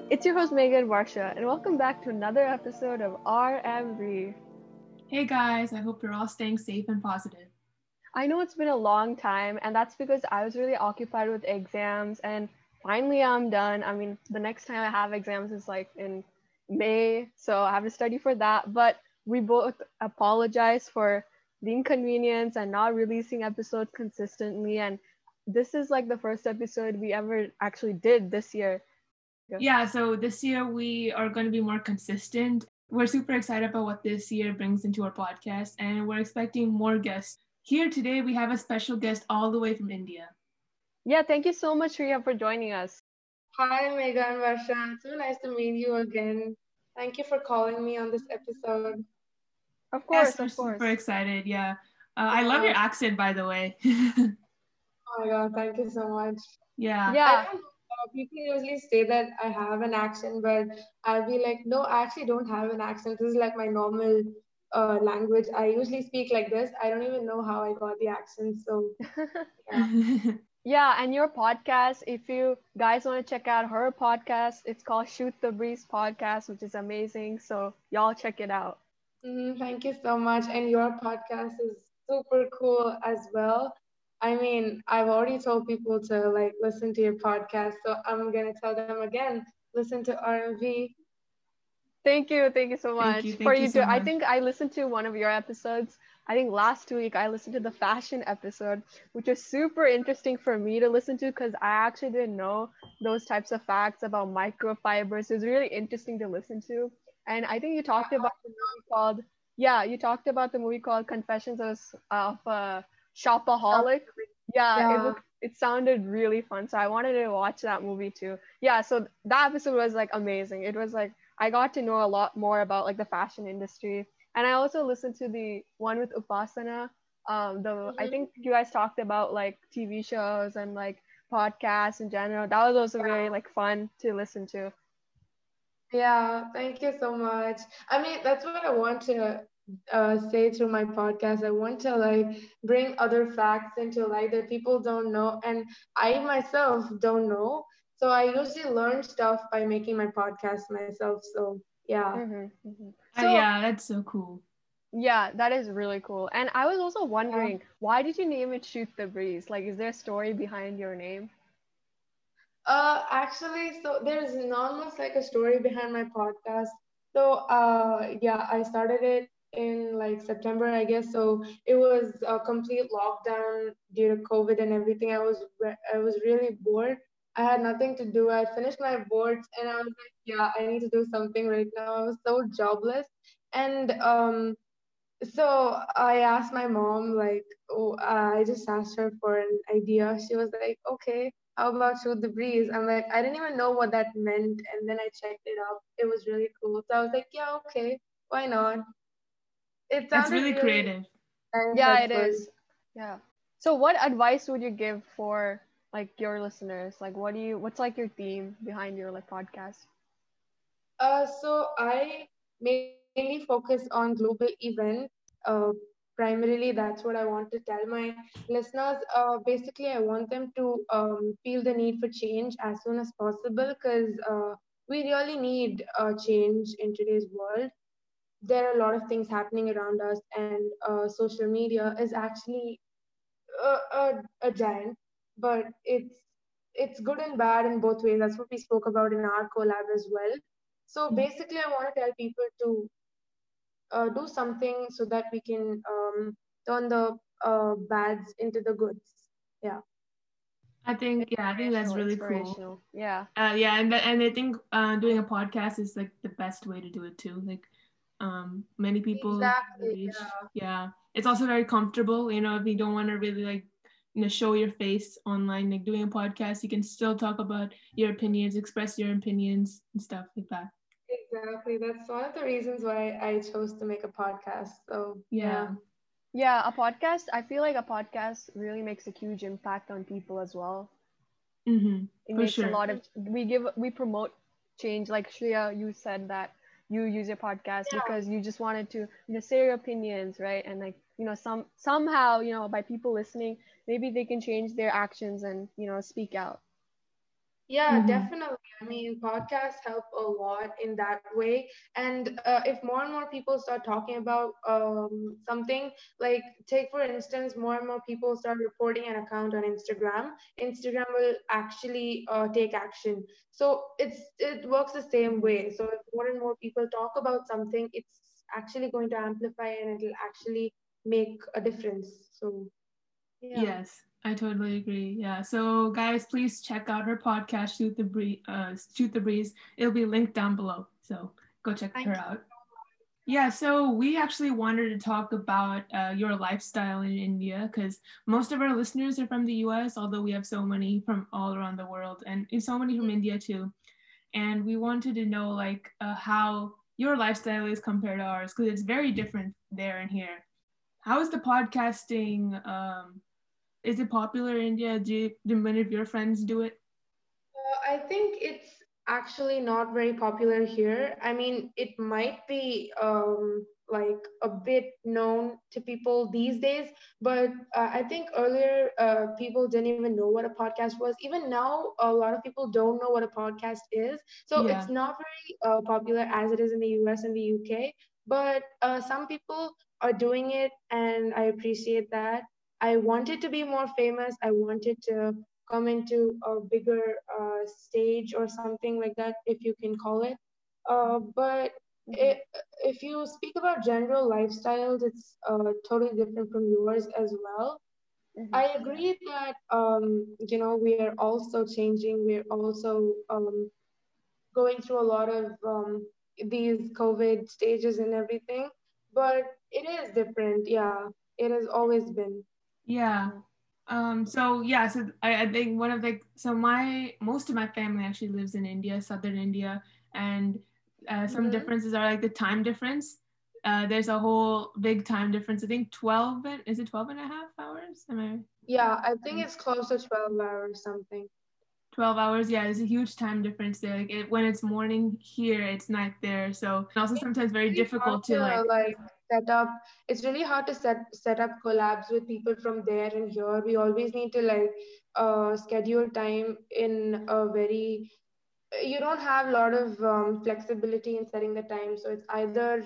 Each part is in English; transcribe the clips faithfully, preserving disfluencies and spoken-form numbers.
It's your host Megan Varsha, and welcome back to another episode of R M V. Hey guys, I hope you're all staying safe and positive. I know it's been a long time, and that's because I was really occupied with exams, and finally I'm done. I mean, the next time I have exams is like in May, so I have to study for that. But we both apologize for the inconvenience and not releasing episodes consistently, and this is like the first episode we ever actually did this year. Yeah, so this year we are going to be more consistent. We're super excited about what this year brings into our podcast, and we're expecting more guests. Here today, we have a special guest all the way from India. Yeah, thank you so much, Ria, for joining us. Hi, Megan Varsha. It's so nice to meet you again. Thank you for calling me on this episode. Of Yes, course, we're of course. super excited. Yeah. Uh, I love Yeah. your accent, by the way. Oh my God, thank you so much. yeah. I Yeah, don't know. Uh, people usually say that I have an accent, but I'll be like, no, I actually don't have an accent. This is like my normal uh, language. I usually speak like this. I don't even know how I got the accent. So, yeah. yeah, and your podcast, if you guys want to check out her podcast, it's called Shoot the Breeze Podcast, which is amazing. So y'all check it out. Mm, thank you so much. And your podcast is super cool as well. I mean, I've already told people to like listen to your podcast, so I'm gonna tell them again, listen to R M V. Thank you, thank you so thank much you. for Thank you you so too. I much. think I listened to one of your episodes. I think last week I listened to the fashion episode, which was super interesting for me to listen to because I actually didn't know those types of facts about microfibers. It was really interesting to listen to. And I think you talked about the movie called, yeah, you talked about the movie called Confessions of, of a Shopaholic. Yeah, it Yeah. looked, it sounded really fun. So I wanted to watch that movie too. Yeah, so that episode was like amazing. It was like, I got to know a lot more about like the fashion industry. And I also listened to the one with Upasana. Um, the I Mhm. think you guys talked about like T V shows and like podcasts in general. That was also very like fun to listen to. Yeah, thank you so much. I mean, that's what I want to uh, say through my podcast. I want to like bring other facts into light that people don't know, and I myself don't know. So I usually learn stuff by making my podcast myself. So yeah. hmm hmm Uh, So yeah, that's so cool. yeah, that is really cool. And I was also Yeah. wondering, why did you name it Shoot the Breeze? Like, is there a story behind your name? Uh, actually, so there's almost like a story behind my podcast. So, uh, yeah, I started it in like September, I guess. So it was a complete lockdown due to COVID and everything. I was re- I was really bored. I had nothing to do. I finished my boards and I was like, yeah, I need to do something right now. I was so jobless, and um, so I asked my mom, like, oh, uh, I just asked her for an idea. She was like, okay, how about shoot the breeze? I'm like, I didn't even know what that meant. And then I checked it up. It was really cool. So I was like, yeah, okay, why not? It That's sounded really really creative. nice Yeah, at it first. is. Yeah. So what advice would you give for like your listeners? Like what do you what's like your theme behind your like podcast? Uh, so I mainly focus on global events. Uh, Primarily, that's what I want to tell my listeners. Uh, basically, I want them to um, feel the need for change as soon as possible because uh, we really need uh, change in today's world. There are a lot of things happening around us, and uh, social media is actually a, a, a giant, but it's it's good and bad in both ways. That's what we spoke about in our collab as well. So basically, I want to tell people to uh, do something so that we can um, turn the uh, bads into the goods. Yeah. I think, yeah, I think that's Inspirational, really cool. inspirational. Yeah. Uh, yeah, and and I think uh, doing a podcast is like the best way to do it too. Like, um, many people Exactly. reach. Yeah. Yeah, it's also very comfortable. You know, if you don't want to really like, you know, show your face online, like doing a podcast, you can still talk about your opinions, express your opinions and stuff like that. Exactly. That's one of the reasons why I chose to make a podcast. So yeah. Yeah. Yeah, a podcast, I feel like a podcast really makes a huge impact on people as well. Mm-hmm. It For makes a sure. lot of we give we promote change. Like Shreya, you said that you use your podcast Yeah. because you just wanted to, you know, say your opinions, right? And like, you know, some somehow, you know, by people listening, maybe they can change their actions and, you know, speak out. Yeah, Mm-hmm. definitely. I mean, podcasts help a lot in that way. And uh, if more and more people start talking about um, something, like take for instance, more and more people start reporting an account on Instagram, Instagram will actually uh, take action. So it's it works the same Mm-hmm. way. So if more and more people talk about something, it's actually going to amplify and it'll actually make a difference. So yeah. Yes, I totally agree. Yeah. So guys, please check out her podcast, Shoot the Breeze. Uh, Shoot the Breeze. It'll be linked down below. So go check her Thank you. out. Yeah, so we actually wanted to talk about uh, your lifestyle in India because most of our listeners are from the U S, although we have so many from all around the world and so many from India too. And we wanted to know like uh, how your lifestyle is compared to ours because it's very different there and here. How is the podcasting? Um, is it popular in India? Do, you, do many of your friends do it? Uh, I think it's actually not very popular here. I mean, it might be um, like a bit known to people these days, but uh, I think earlier uh, people didn't even know what a podcast was. Even now, a lot of people don't know what a podcast is. So it's Yeah. not very uh, popular as it is in the U S and the U K, but uh, some people are doing it, and I appreciate that. I wanted to be more famous. I wanted to come into a bigger uh, stage or something like that, if you can call it. Uh, but Mm-hmm. it, if you speak about general lifestyles, it's uh, totally different from yours as well. Mm-hmm. I Yeah. agree that um, you know we are also changing. We're also um, going through a lot of um, these COVID stages and everything, but it is different. Yeah, it has always been. Yeah. Mm-hmm. Um, so yeah, so I, I think one of the so my most of my family actually lives in India, southern India, and uh, some Mm-hmm. differences are like the time difference. Uh, there's a whole big time difference. I think twelve and is it twelve and a half hours? Am I Yeah, I think right? it's close to twelve hours something. twelve hours. Yeah, there's a huge time difference there. Like it, when it's morning here, it's night there. So also It's sometimes very really hard difficult to to like like set up. It's really hard to set set up collabs with people from there and here. We always need to like uh, schedule time in a very. You don't have a lot of um, flexibility in setting the time, so it's either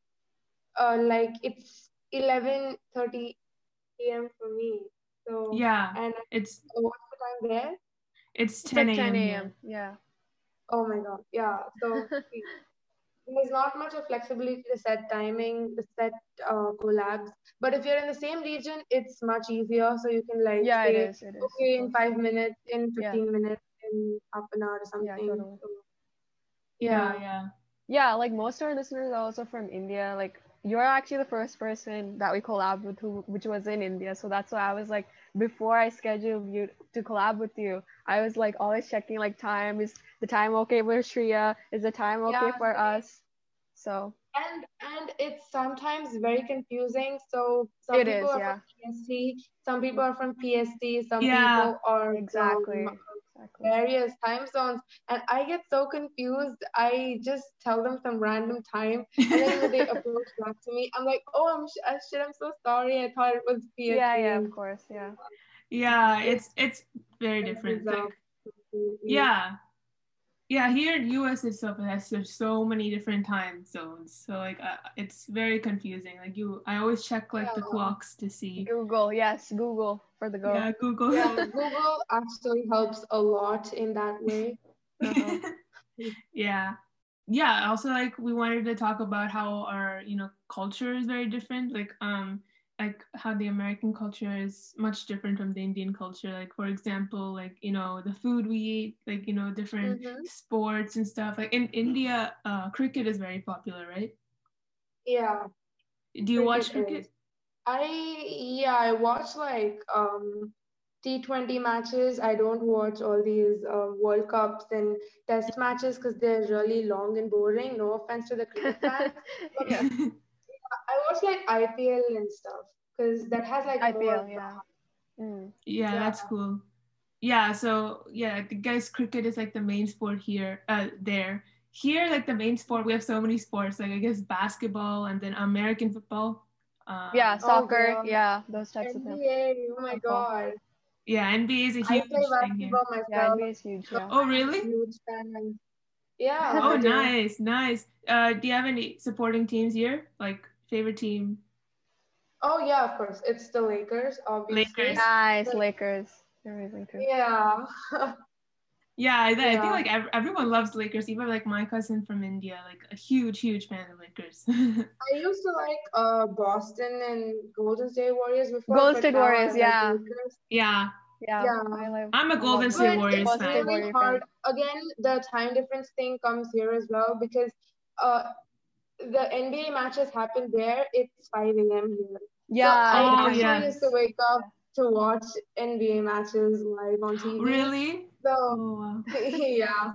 uh, like it's eleven thirty a m for me. So yeah, and it's uh, what's the time there? it's It's like 10 10 a.m. a.m. here. Yeah. Oh my God, yeah. So there's not much of flexibility to set timing, to set uh, collabs. But if you're in the same region, it's much easier. So you can like Yeah, it say, is. It is, of okay, in course. five minutes, in Yeah. fifteen minutes, in half an hour or Yeah, something. totally. So Yeah, yeah, yeah. Yeah, like most of our listeners are also from India. Like you're actually the first person that we collab with who which was in India. So that's why I was like before I scheduled you to collab with you, I was like always checking like time. Is the time okay with Shreya? Is the time yeah. okay for us? So And and it's sometimes very confusing. So some it people is, are from yeah. P S T, some people are from P S T, some Yeah, people are from Exactly. Exactly. various time zones, and I get so confused. I just tell them some random time, and then when they approach back to me, I'm like, oh, I'm sh- uh, shit, I'm so sorry. I thought it was Yeah, P S T, yeah, of and course, yeah. yeah, it it's it's very different. messes Like up completely. yeah, yeah, here in U S itself it has there's so many different time zones. So like uh, it's very confusing. Like you I always check like the Yeah, clocks to see. Google, yes, Google for the go. Yeah, Google. yeah. Google actually helps a lot in that way. Uh-huh. Yeah. Yeah, also like we wanted to talk about how our, you know, culture is very different. Like um like how the American culture is much different from the Indian culture. Like for example, like, you know, the food we eat, like, you know, different Mm-hmm. sports and stuff. Like in India, uh cricket is very popular, right? Yeah, Do you cricket watch is. cricket? I yeah, I watch like um T twenty matches. I don't watch all these uh, World Cups and Test matches because they're really long and boring. No offense to the cricket fans, but Yeah. I watch like I P L and stuff because that has like more I P L, yeah. drama. Mm. Yeah, Yeah, that's cool. Yeah, so yeah, I guess cricket is like the main sport here, uh, there. Here, like the main sport, we have so many sports, like I guess basketball and then American football. Yeah, Um, oh soccer, god, yeah, those types of things. N B A. Oh my Football. god. Yeah, N B A is a I huge play thing here. basketball Yeah, myself. N B A is huge. So Yeah. Oh, I'm a really? huge fan. Yeah, Oh, I do. nice, nice. Uh, do you have any supporting teams here? Like favorite team? Oh yeah, of course. It's the Lakers, obviously. Lakers. Nice But Lakers. They're amazing too. yeah. Yeah, I, I think Yeah. like ev- everyone loves Lakers. Even like my cousin from India, like a huge, huge fan of Lakers. I used to like uh Boston and Golden State Warriors before, Golden but State now I Warriors. like Yeah. Lakers. Yeah, Yeah. I Yeah. love. I'm a I love Golden them. State But Warriors it's Golden State fan. really Warrior hard. fan. Again, the time difference thing comes here as well because uh the N B A matches happen there. It's five a m here. So Yeah. I The Oh time actually yeah, used to difference. wake up to watch N B A matches live on T V. really? So Oh wow. yeah.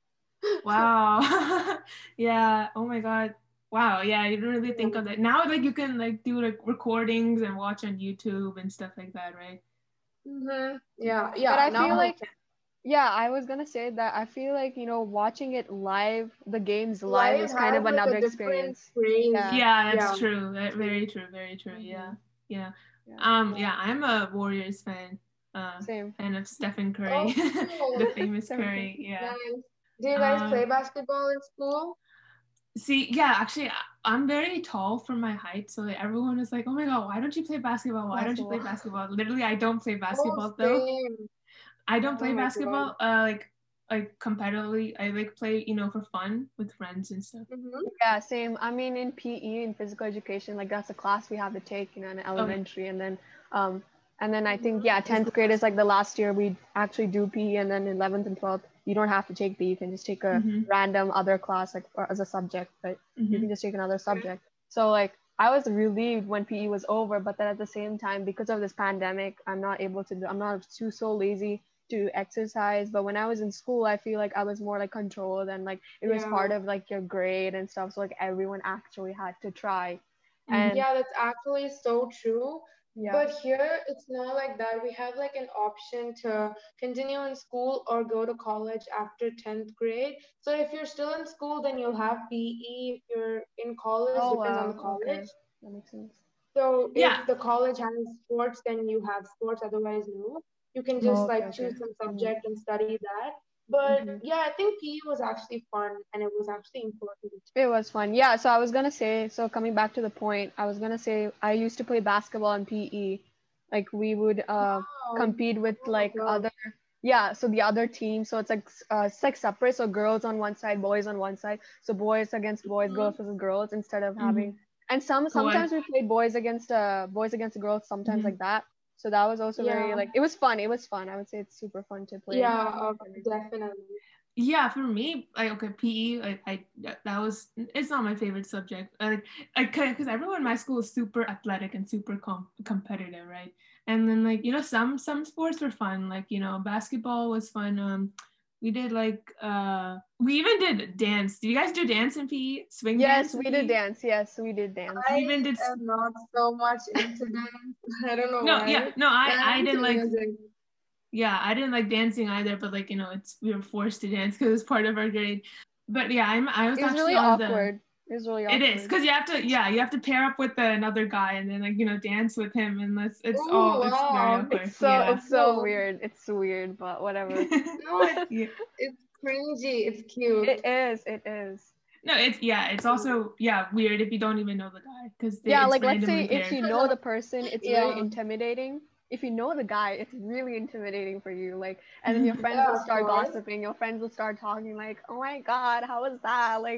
Wow. Yeah. Oh my God. Wow. Yeah, you didn't really think Yeah. of that. Now like you can like do like recordings and watch on YouTube and stuff like that, right? Mm-hmm. Yeah. But Yeah. I Now feel I like, can. yeah, I was gonna say that I feel like, you know, watching it live, the games live Live is kind has of like another a different experience. craze. Yeah. Yeah, that's Yeah. true. Ve- Very true. Very true. Yeah. Hmm. Yeah. Yeah. Um, yeah, I'm a Warriors fan. Uh, Same. fan of Stephen Curry, the Oh, famous Same. Curry. Yeah. nice. Do you guys play Um, basketball in school? see, yeah, actually, I- I'm very tall for my height, so like, everyone is like, "Oh my God, why don't you play basketball? Why don't you play Basketball. basketball?" Literally, I don't play Oh, basketball though. same. I don't Oh play my God. basketball. Uh, like like competitively. I like play, you know, for fun with friends and stuff. Mm-hmm. Yeah, same. I mean, in P E, in physical education, like that's a class we have to take, you know, in Oh, elementary, and then, um, and then I think, Mm-hmm. yeah, high school tenth grade is like basketball. the last year we actually do P E, and then eleventh and twelfth, you don't have to take P E, you can just take a Mm-hmm. random other class, like, or as a subject, but you Mm-hmm. can just take another Okay. subject. So, like, I was relieved when P E was over, but then at the same time, because of this pandemic, I'm not able to do, I'm not too so lazy to exercise. But when I was in school, I feel like I was more like controlled, and like it was part Yeah. of like your grade and stuff. So like everyone actually had to try. Mm-hmm. And Yeah, that's actually so true. yeah, But here it's not like that. We have like an option to continue in school or go to college after tenth grade. So if you're still in school, then you'll have P E. If you're in college, oh depends on the wow, okay, college. that makes sense. So Yeah. if the college has sports, then you have sports, otherwise no. You can Oh, just okay, like okay. choose some Mm-hmm. subject and study that. But Mm-hmm. yeah, I think P E was actually fun and it was actually important. It was fun. Yeah, so I was gonna say, so coming back to the point, I was gonna say I used to play basketball in P E. Like we would uh Wow. compete with Oh my like God. other, yeah, so the other team. So it's like s- uh it's like separate. So girls on one side, boys on one side. So boys against boys, Mhm. girls versus girls instead of Mm-hmm. having, and some Co-ed. sometimes we played boys against uh boys against girls, sometimes Mm-hmm. like that. So that was also very Yeah. like, it was fun. It was fun. I would say it's super fun to play Yeah, uh, everything. definitely. Yeah, for me, like okay, P E, like I that that was it's not my favorite subject. Like like because everyone in my school is super athletic and super com- competitive, right? And then like you know some some sports were fun, like you know basketball was fun. Um, we did like uh we even did dance. Did you guys do dance in P E? Swing Yes, dance we in did P E? dance. Yes, we did dance. We I even did. am not so much into dance. I don't know No, yeah, why. no, I But I I'm into didn't like. music. Yeah, I didn't like dancing either, but like you know, it's we were forced to dance because it's part of our grade. But yeah, I'm I was It was actually really on the. awkward. It was really It is awkward. because you have to, yeah, you have to pair up with another guy and then like you know dance with him, and that's it's Oh all it's very wow. awkward. It's so Yeah. it's so No, weird. It's weird, but whatever. no, it's Yeah. it's cringy. It's cute. It is. It is. No, it's yeah, it's also yeah weird if you don't even know the guy because Yeah, it's like let's say randomly if paired. you know the person, it's very Yeah. intimidating. If you know the guy, it's really intimidating for you. Like, and then your friends Yeah, will of start course. gossiping. Your friends will start talking like, "Oh my God, how was that?" Like,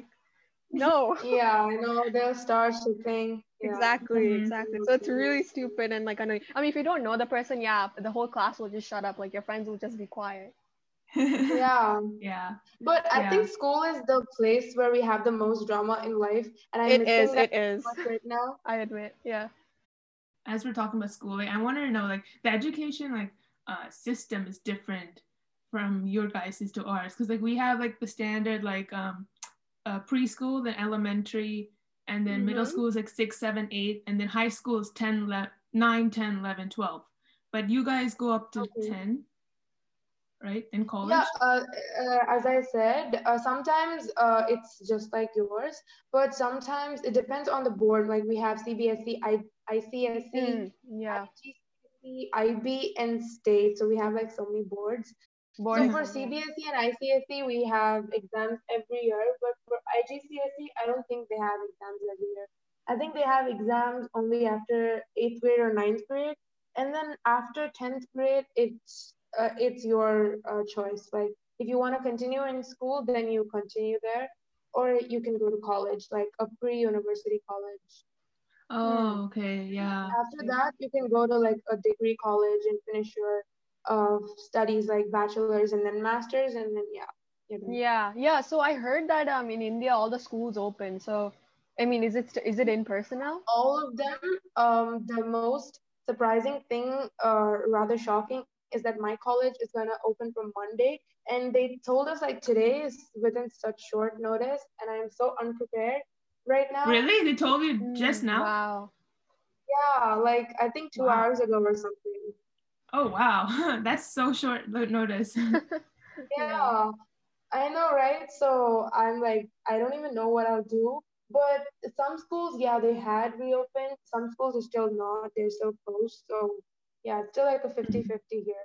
no. Yeah, I know. They'll start shipping. Yeah. Exactly, Mhm. exactly. So it's really stupid and like annoying. I mean, if you don't know the person, yeah, the whole class will just shut up. Like your friends will just be quiet. Yeah. Yeah, But I yeah. think school is the place where we have the most drama in life, and I'm It is. missing that It is. so much right now. I admit. Yeah. As we're talking about school, like I wanted to know like the education like uh system is different from your guys's to ours because like we have like the standard like um uh, preschool, then elementary, and then middle Mm-hmm. school is like six, seven, eight, and then high school is ten, nine, ten, eleven, twelve. But you guys go up to Okay. ten, right? In Yeah, college? uh, uh, as I said, uh, sometimes uh, it's just like yours, but sometimes it depends on the board. Like we have C B S E, I, ICSE, Mm, yeah. C, I B, and state. So we have like so many boards. Board So for exam, yeah. C B S E and I C S E, we have exams every year, but for I G C S E, I don't think they have exams every year. I think they have exams only after eighth grade or ninth grade, and then after tenth grade, it's uh, it's your uh, choice. Like if you want to continue in school, then you continue there, or you can go to college, like a pre-university college. Oh, okay, yeah. After that, you can go to like a degree college and finish your uh, studies like bachelor's and then master's, and then yeah, you're done. Yeah, yeah. So I heard that um in India all the schools open. So I mean, is it st- is it in person now? All of them. Um, the most surprising thing, uh, rather shocking, is that my college is gonna open from Monday, and they told us like today is within such short notice, and I'm so unprepared right now. Really? They told you just Mm, now? wow. Yeah, like I think two Wow. hours ago or something. Oh, wow. That's so short no- notice. Yeah. Yeah, I know, right? So I'm like, I don't even know what I'll do. But some schools, yeah, they had reopened. Some schools are still not. They're still closed. So yeah, it's still like a fifty-fifty here.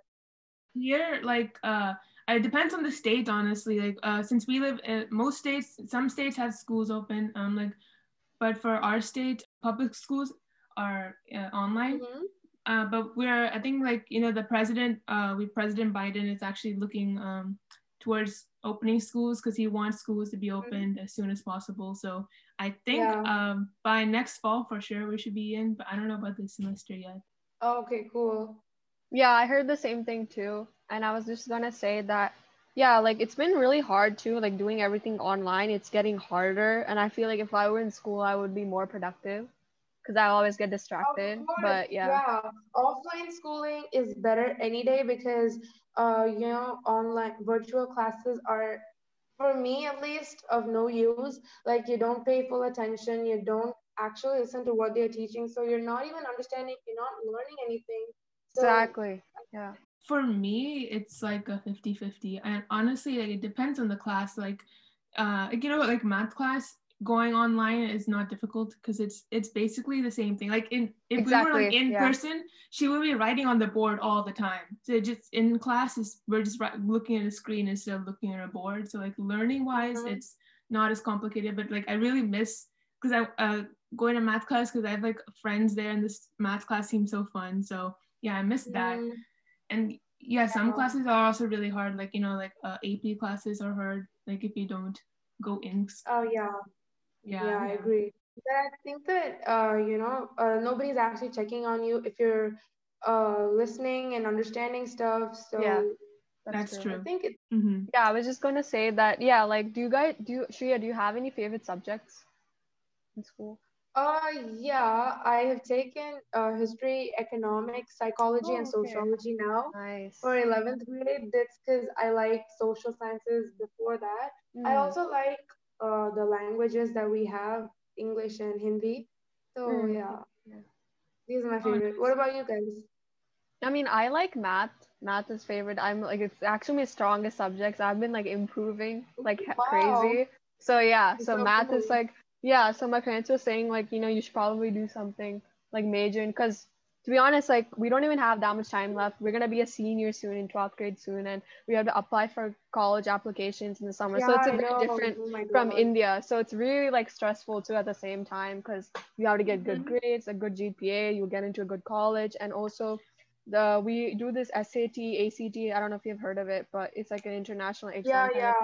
Here, like, uh, it depends on the state, honestly. Like, uh, since we live in most states, some states have schools open. Um, like, but for our state, public schools are uh, online. Mm-hmm. Uh, but we're, I think, like, you know, the president, uh, we President Biden is actually looking um towards opening schools because he wants schools to be Mm-hmm. opened as soon as possible. So I think Yeah. um by next fall for sure we should be in, but I don't know about this semester yet. Okay, cool. Yeah, I heard the same thing too. And I was just gonna say that, yeah, like it's been really hard too, like doing everything online. It's getting harder. And I feel like if I were in school, I would be more productive because I always get Of distracted. course, But yeah, yeah. Offline schooling is better any day because, uh, you know, online virtual classes are, for me at least, of no use. Like you don't pay full attention, you don't actually listen to what they're teaching, so you're not even understanding, you're not learning anything. So exactly. Yeah. For me, it's like a fifty-fifty. And honestly, like it depends on the class. Like, uh, like, you know, like math class going online is not difficult because it's it's basically the same thing. Like in if we were like Exactly. in Yeah. person, she would be writing on the board all the time. So just in classes, we're just ri- looking at a screen instead of looking at a board. So like learning wise, mhm. it's not as complicated. But like I really miss because I uh going to math class because I have like friends there, and this math class seems so fun. So yeah, I miss that. Mm, And yeah, some yeah. classes are also really hard, like you know like uh, AP classes are hard, like if you don't go in. Oh yeah. Yeah, Yeah, I yeah, agree. But I think that uh, you know, uh, nobody's actually checking on you if you're uh listening and understanding stuff. Yeah. So That's that's true. I true. think it. Mm-hmm. Yeah, I was just gonna say that, yeah, like do you guys do you Shreya, do you have any favorite subjects in school? Uh, yeah, I have taken uh, history, economics, psychology, and Oh, okay. sociology now for Nice. eleventh grade. That's because I like social sciences before that. I Mm. also like uh, the languages that we have, English and Hindi. So, Mm. yeah, Yeah. these are my Oh, favorite. What nice. about you guys? I mean, I like math. Math is favorite. I'm like it's actually my strongest subjects. I've been like improving like he- Wow, crazy. So yeah, it's so so math is cool. like yeah, so my parents were saying like, you know, you should probably do something like major in because to be honest, like we don't even have that much time left. We're gonna be a senior soon in twelfth grade soon and we have to apply for college applications in the summer. Yeah, So it's a I bit know. different Oh my from God. India. So it's really like stressful too at the same time because you have to get good Mm-hmm. grades, a good G P A, you'll get into a good college and also the we do this S A T, A C T. I don't know if you've heard of it, but it's like an international Yeah, exam kind of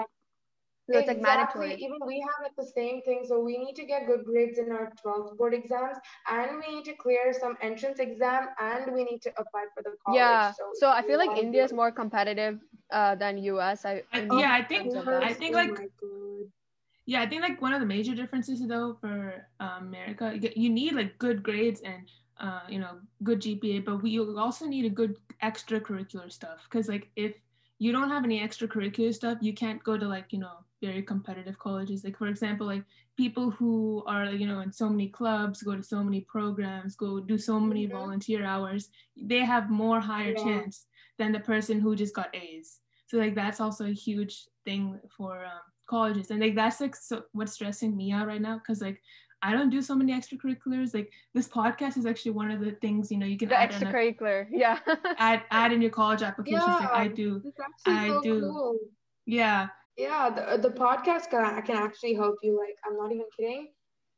yeah. thing. So it's like Exactly. mandatory. Even we have like the same thing. So we need to get good grades in our twelfth board exams, and we need to clear some entrance exam, and we need to apply for the college. Yeah. So So it's I a feel like lot of India is work. more competitive uh, than U S. I I, in yeah, Of I terms think of I that. course. think Oh like my God. yeah, I think like one of the major differences though for um, America, you get- you need like good grades and uh, you know good G P A, but we also need a good extracurricular stuff because like if you don't have any extracurricular stuff, you can't go to like you know very competitive colleges. Like for example, like people who are you know in so many clubs, go to so many programs, go do so many Hmm. volunteer hours, they have more higher Yeah. chance than the person who just got A's. So like that's also a huge thing for um, colleges, and like that's like so what's stressing me out right now because like I don't do so many extracurriculars. Like this podcast is actually one of the things, you know, you can The add on a, extracurricular, yeah. add add in your college applications. Like I Yeah, do, that's actually I so do. cool. Yeah. Yeah, the the podcast can can actually help you. Like, I'm not even kidding.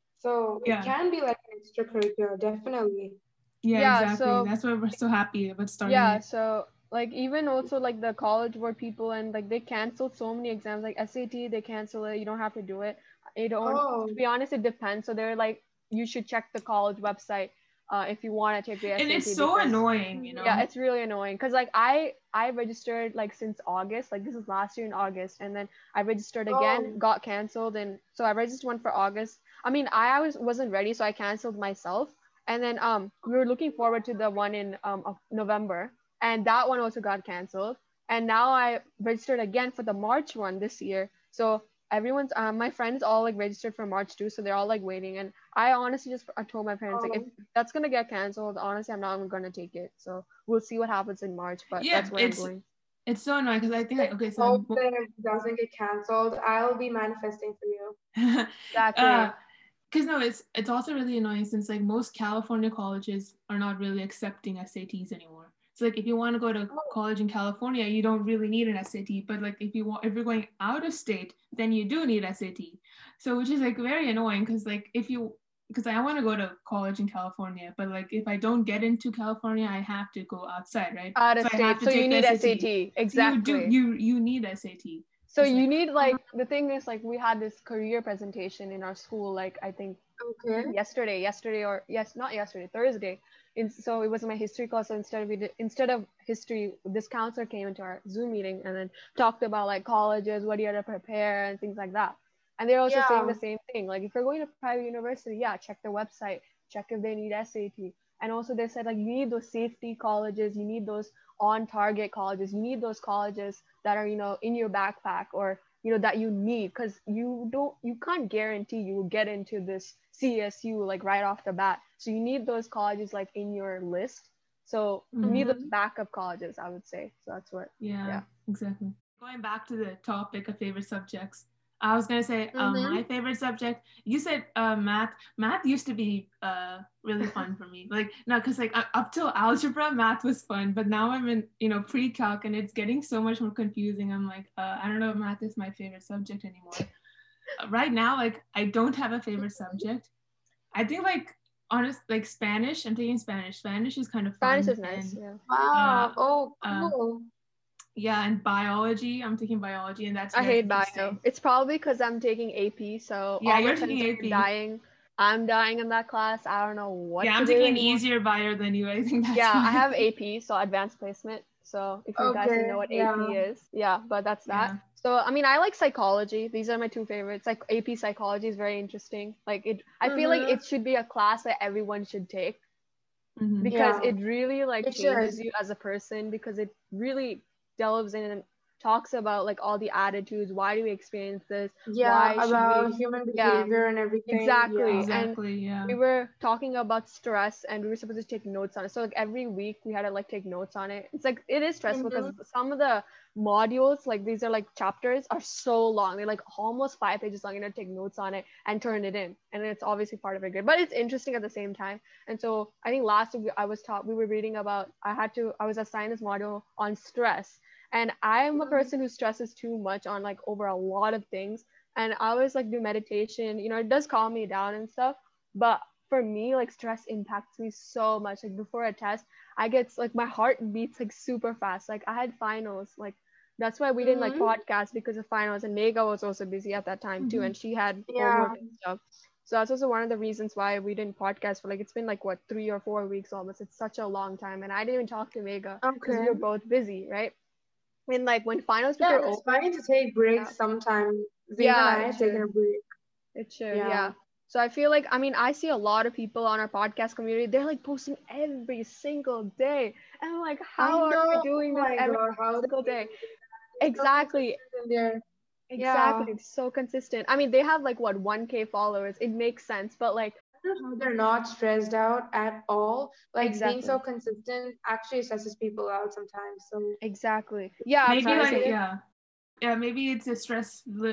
So it Yeah. can be like an extracurricular, definitely. Yeah, Yeah, exactly. so That's why we're so happy about starting yeah, it. so like even also like the college board people and like they canceled so many exams like S A T they cancel it, you don't have to do it. You don't, Oh, to be honest, it depends. So they're like you should check the college website uh if you want to take the And it's S A T so because annoying, you yeah, know. it's really annoying because like I I registered like since August, like this is last year in August, and then I registered again, oh, got canceled, and so I registered one for August. I mean, I, I was wasn't ready, so I canceled myself, and then um we were looking forward to the one in um of November, and that one also got canceled, and now I registered again for the March one this year. So everyone's um, my friends all like registered for March too, so they're all like waiting, and I honestly just I told my parents like if oh. that's gonna get canceled, honestly I'm not even gonna take it. So we'll see what happens in March, but Yeah, that's where I'm it's going. it's so annoying because I think like, okay, so Hope I'm that it doesn't get canceled. I'll be manifesting for you. uh Exactly. because no, it's it's also really annoying since like most California colleges are not really accepting S A Ts anymore. So like if you want to go to Oh, college in California, you don't really need an S A T. But like if you want if you're going out of state, then you do need S A T. So which is like very annoying because like if you because I want to go to college in California, but like if I don't get into California, I have to go outside, right? Out of So I have state, to so you take the need S A T. S A T. So you do Exactly. you you need S A T. So It's like you need like the thing is like we had this career presentation in our school like I think okay. yesterday, yesterday or yes, not yesterday, Thursday. In, so it was my history class. So instead of we did, instead of history, this counselor came into our Zoom meeting and then talked about like colleges, what do you have to prepare and things like that. And they're also saying Yeah. the same thing. Like if you're going to private university, yeah, check the website, check if they need S A T. And also they said like you need those safety colleges, you need those on target colleges, you need those colleges that are, you know, in your backpack or you know that you need because you don't you can't guarantee you will get into this C S U like right off the bat. So you need those colleges like in your list. So you need mhm. those Mm-hmm. backup colleges, I would say. So that's what Yeah, yeah. exactly. Going back to the topic of favorite subjects, I was gonna say um, Mm-hmm. my favorite subject. You said uh, math. Math used to be uh, really fun for me. Like no, because like uh, up till algebra, math was fun, but now I'm in you know pre-calc and it's getting so much more confusing. I'm like uh, I don't know if math is my favorite subject anymore. Uh, right now, like I don't have a favorite subject. I think like honest like Spanish. I'm taking Spanish. Spanish is kind of Spanish fun is nice, and yeah. uh, Wow. Oh, uh, cool. yeah, and biology. I'm taking biology, and that's I very hate bio. interesting. It's probably because I'm taking A P, so Yeah, all my you're taking friends are A P. dying. I'm dying in that class. I don't know what Yeah, to I'm do taking an anymore. easier bio than you. I think that's Yeah, I why. have A P, so advanced placement. So if you guys don't know Okay. what Yeah. A P is, yeah, but that's that. Yeah. So I mean, I like psychology. These are my two favorites. Like A P psychology is very interesting. Like it, I feel like Mm-hmm. it should be a class that everyone should take Mm-hmm. because Yeah. it really like It should. changes you as a person because it really delves in and talks about like all the attitudes. Why do we experience this? Yeah, Why should we? about human Yeah, behavior and everything. Yeah. exactly. And Exactly. Yeah. we were talking about stress and we were supposed to take notes on it. So like every week we had to like take notes on it. It's like it is stressful because Mm-hmm. some of the modules, like these are like chapters, are so long. They're like almost five pages long. You know, take notes on it and turn it in. And it's obviously part of a grade. But it's interesting at the same time. And so I think last week I was taught we were reading about I had to I was assigned this module on stress. And I'm a person who stresses too much on like over a lot of things and I always like do meditation. You know, it does calm me down and stuff. But for me, like stress impacts me so much. Like before a test, I get like my heart beats like super fast. Like I had finals. Like that's why we didn't like Mm-hmm. podcast because of finals. And Mega was also busy at that time too, Mm-hmm. and she had Yeah. homework and stuff. So that's also one of the reasons why we didn't podcast for like it's been like what three or four weeks almost. It's such a long time, and I didn't even talk to Mega because we Okay. were both busy, right? And like when finals week Yeah, are and it's over, fine to take yeah, breaks sometime. Zain and yeah, I it have taken should. a break. It should, Yeah. yeah. So I feel like, I mean, I see a lot of people on our podcast community, they're like posting every single day. And I'm like, I how are know. we Oh doing this my every God, how single they day? do that. They're so Exactly. consistent in their. Exactly. Yeah. It's so consistent. I mean, they have like what, one k followers. It makes sense, but like, I don't know how they're not stressed out at all. Like being so exactly. consistent actually stresses people out sometimes. So Exactly. Yeah, Maybe sorry, like say absolutely. it. yeah, yeah. Maybe it's a stress li-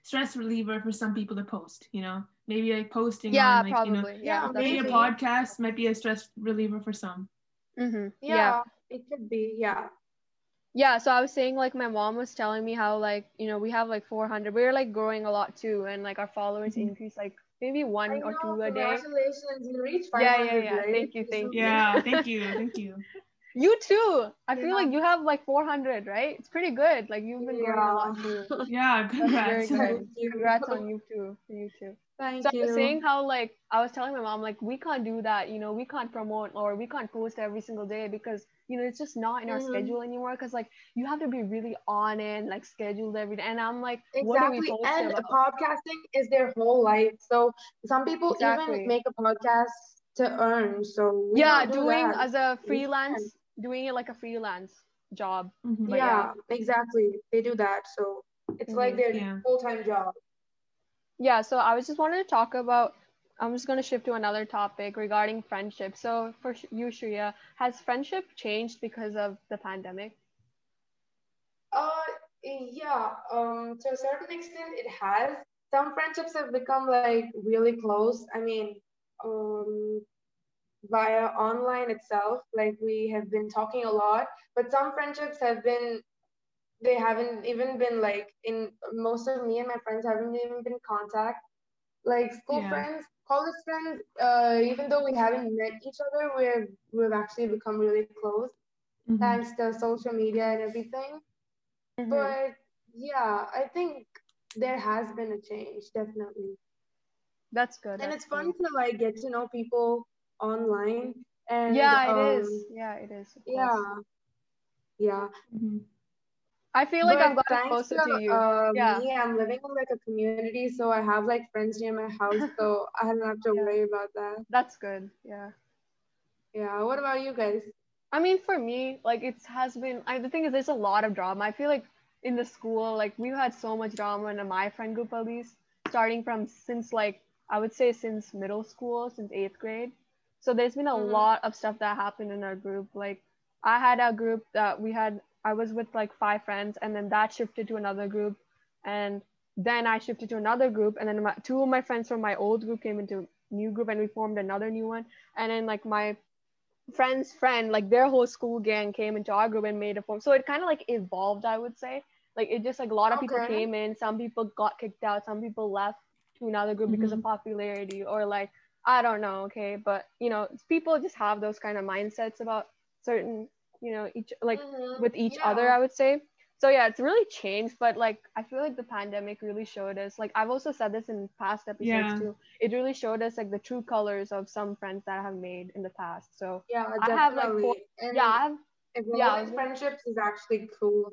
stress reliever for some people to post, you know, maybe like posting Yeah, on like, you know, probably. Yeah, Yeah, maybe a maybe. podcast might be a stress reliever for some. Mm-hmm. Yeah. Yeah, it could be. Yeah. Yeah, so I was saying like my mom was telling me how like, you know, we have like four hundred. We're like growing a lot too, and like our followers Mhm. increase like maybe I one or know. two a day. Congratulations. You reached Yeah, yeah, five hundred, yeah. right? Thank you, thank you. Recently? Yeah, thank you, thank you. You too. I feel Yeah. like you have like four hundred, right? It's pretty good. Like you've been growing a Yeah. lot too. Yeah, That's very congrats. good. Thank you. Congrats on you too. You too. So Thank I was saying you. how like I was telling my mom like we can't do that, you know, we can't promote or we can't post every single day because you know it's just not in our Mm-hmm. schedule anymore because like you have to be really on it, like scheduled every day. And I'm like, what do we Exactly. post And about? podcasting is their whole life. So some people even Exactly. make a podcast to earn. So we Yeah, don't do doing that. as a We can. freelance, doing it like a freelance job. Mhm. But yeah. Yeah, exactly. They do that. So it's like Hmm. their Yeah. full-time job. Yeah, so I was just wanted to talk about. I'm just going to shift to another topic regarding friendship. So for sh- you, Shreya, has friendship changed because of the pandemic? Uh, yeah, um, to a certain extent, it has. Some friendships have become like really close. I mean, um, via online itself, like we have been talking a lot, but some friendships have been, they haven't even been like in most of me and my friends haven't even been in contact. Like school Yeah. friends, college friends, uh, even though we haven't met each other, we've we've actually become really close Hmm. thanks to social media and everything. Mm-hmm. But yeah, I think there has been a change, definitely. That's good. And That's it's fun good. to like get to know people online and Yeah, it is. um Yeah, it is, of course. yeah, yeah. Hmm. I feel like But I've gotten thanks closer to to you. uh Yeah, me, I'm living in like a community, so I have like friends near my house, so I don't have to yeah, worry about that. that's good. Yeah. Yeah. What about you guys? I mean, for me, like it has been. I, the thing is, there's a lot of drama. I feel like in the school, like we've had so much drama in my friend group, at least starting from since like I would say since middle school, since eighth grade. So there's been a Mm-hmm. lot of stuff that happened in our group. Like I had a group that we had. I was with like five friends, and then that shifted to another group, and then I shifted to another group, and then my, two of my friends from my old group came into new group, and we formed another new one. And then like my friend's friend, like their whole school gang came into our group and made a form. So it kind of like evolved, I would say. Like it just like a lot of people Okay. came in, some people got kicked out, some people left to another group because Hmm. of popularity or like I don't know, okay, but you know, people just have those kind of mindsets about certain, you know, each like Mm-hmm. with each other, Yeah. I would say. So yeah, it's really changed, but like I feel like the pandemic really showed us, like I've also said this in past episodes Yeah. too, it really showed us like the true colors of some friends that I have made in the past. So Yeah, I have like four. definitely. Yeah, And I have. Yeah, I was evolving gonna. friendships is actually cool.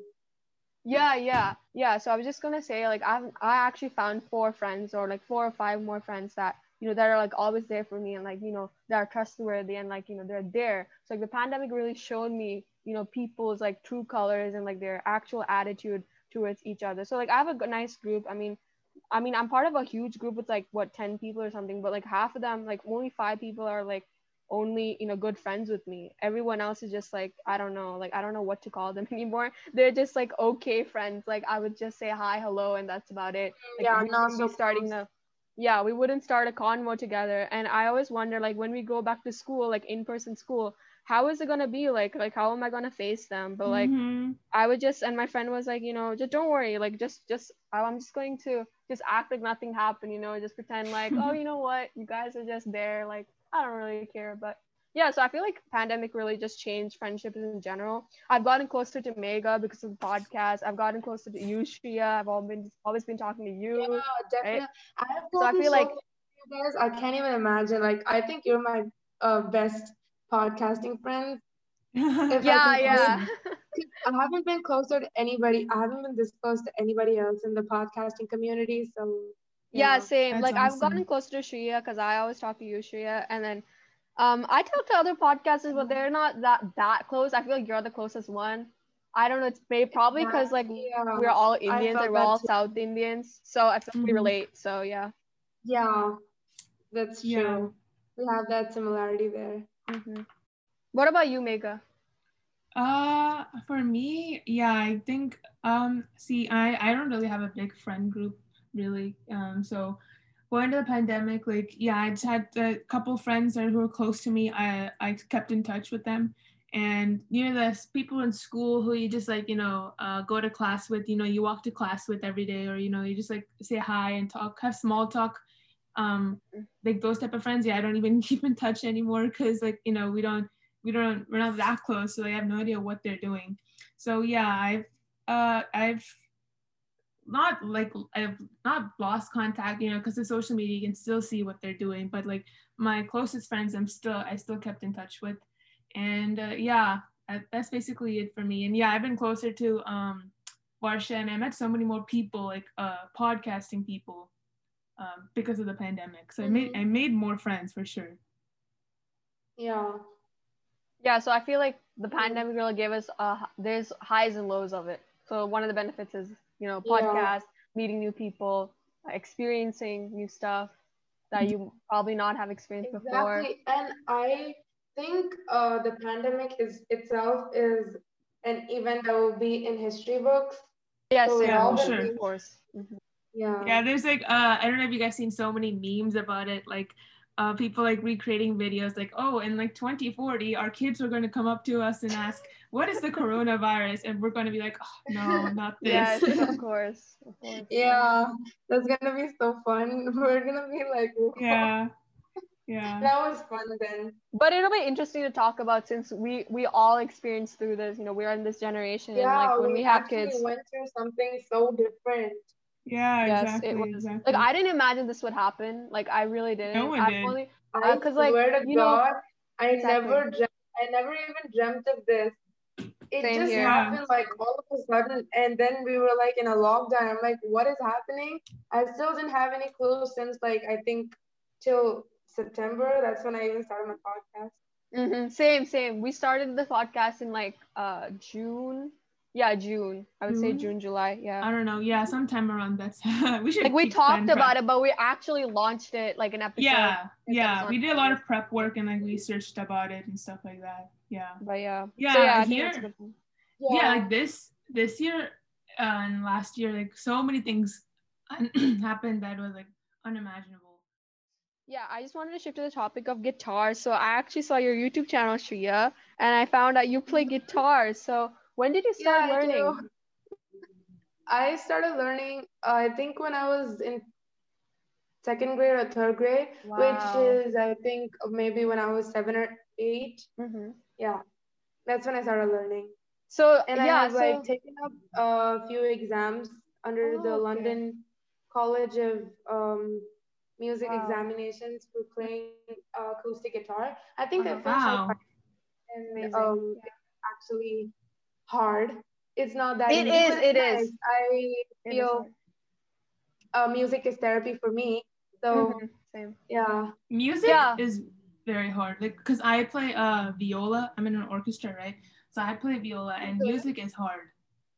Yeah, yeah, yeah. So I was just gonna say like I've I actually found four friends or like four or five more friends that you know that are like always there for me and like you know that are trustworthy and like you know they're there. So like the pandemic really showed me you know people's like true colors and like their actual attitude towards each other. So like I have a g- nice group. I mean, I mean, I'm part of a huge group with like what ten people or something, but like half of them, like only five people are like only, you know, good friends with me. Everyone else is just like, I don't know, like I don't know what to call them anymore. They're just like okay friends. Like I would just say hi, hello, and that's about it. Like Yeah, we not wouldn't be so starting close. a yeah, we wouldn't start a convo together. And I always wonder, like when we go back to school, like in-person school, how is it gonna be like? Like how am I gonna face them? But like Hmm. I would just, and my friend was like, you know, just don't worry, like just, just, I'm just going to just act like nothing happened, you know, just pretend like, oh, you know what, you guys are just there, like I don't really care, but yeah. So I feel like pandemic really just changed friendships in general. I've gotten closer to Mega because of the podcast. I've gotten closer to you, Shreya. I've all been always been talking to you, Yeah, right? definitely. I have So I gotten feel so like close to you guys. I can't even imagine. Like, I think you're my uh, best podcasting friends, if I yeah, can say. yeah. Awesome. I haven't been closer to anybody. I haven't been this close to anybody else in the podcasting community. So, Yeah, yeah. same. That's Like I've gotten awesome. closer to Shreya because I always talk to you, Shreya, and then Um, I talk to other podcasters, but they're not that that close. I feel like you're the closest one. I don't know. It's maybe probably because like Exactly. Yeah. we're all I Indians felt and we're that all too. South Indians, so I feel like we Hmm. relate. So yeah. Yeah, that's Yeah. true. We have that similarity there. Hmm. What about you, Mega? Uh, for me, yeah, I think um, see, I I don't really have a big friend group really. Um, so going into the pandemic, like yeah, I just had a couple friends that who were close to me. I I kept in touch with them, and you know, there's people in school who you just like you know uh, go to class with. You know, you walk to class with every day, or you know, you just like say hi and talk, have small talk. Um, like those type of friends, yeah, I don't even keep in touch anymore because like you know we don't we don't we're not that close, so I have no idea what they're doing. So yeah, I've uh I've not like I've not lost contact, you know, because the social media you can still see what they're doing. But like my closest friends, I'm still I still kept in touch with, and uh, yeah, that's basically it for me. And yeah, I've been closer to um, Varsha, and I met so many more people, like uh, podcasting people, um, because of the pandemic. So I made Mm-hmm. I made more friends for sure. Yeah. Yeah, so I feel like the pandemic really gave us uh there's highs and lows of it. So one of the benefits is, you know, Yeah. podcast, meeting new people, experiencing new stuff that you probably not have experienced before. Exactly. And I think uh, the pandemic is itself is an event that will be in history books. Yes, So with it Yeah, all for will, the sure. of things, course. Mhm. yeah. Yeah, there's like uh I don't know if you guys seen so many memes about it, like uh people like recreating videos like, oh, in like twenty forty our kids are going to come up to us and ask, what is the coronavirus? And we're going to be like, oh, no, not this. Yes, of course, of course. Yeah, that's gonna be so fun. We're gonna be like, wow. Yeah, yeah. That was fun then. But it'll be interesting to talk about since we we all experienced through this, you know, we're in this generation and like Yeah, when we we have actually kids. went through something so different. Yeah, Yes, it exactly, was. Like exactly. I didn't imagine this would happen. Like I really No didn't. one I've did. only uh, I cause like swear to you know God, I exactly. never dreamt, I never even dreamt of this. It Same just here. Yeah. happened like all of a sudden, and then we were like in a lockdown. I'm like, what is happening? I still didn't have any clue since like I think till September. That's when I even started my podcast. Hmm. Same, same. We started the podcast in like uh June. Yeah, June. I would say June? June, July. Yeah. I don't know. Yeah, sometime around that. We Like should we keep plan talked prep. about it, but we actually launched it like an episode. Yeah, First episode yeah. on We did a lot Friday. of prep work and like researched about it and stuff like that. Yeah. But yeah. So yeah, Yeah, I think that's a here. good one. Yeah, Yeah. like this this year uh, and last year, like so many things happened that was like unimaginable. Yeah, I just wanted to shift to the topic of guitar. So I actually saw your YouTube channel, Shreya, and I found out you play guitar. So when did you start Yeah, I learning? do. I started learning, uh, I think when I was in second grade or third grade, which Wow. is I think maybe when I was seven or eight. Mm-hmm. Yeah, that's when I started learning. So And I yeah, have like so taken up a few exams under the oh, okay. London College of um, Music Wow. examinations for playing uh, acoustic guitar. I think I Uh-huh. finished all five, Wow. and Amazing. um, Yeah. it's actually hard. It's not that It easy, is, but it's it is. nice. I It is feel hard. uh, music is therapy for me. So Mm-hmm. Same. yeah. Music Yeah. is very hard. Like, cause I play uh viola. I'm in an orchestra, right? So I play viola, and Okay. music is hard.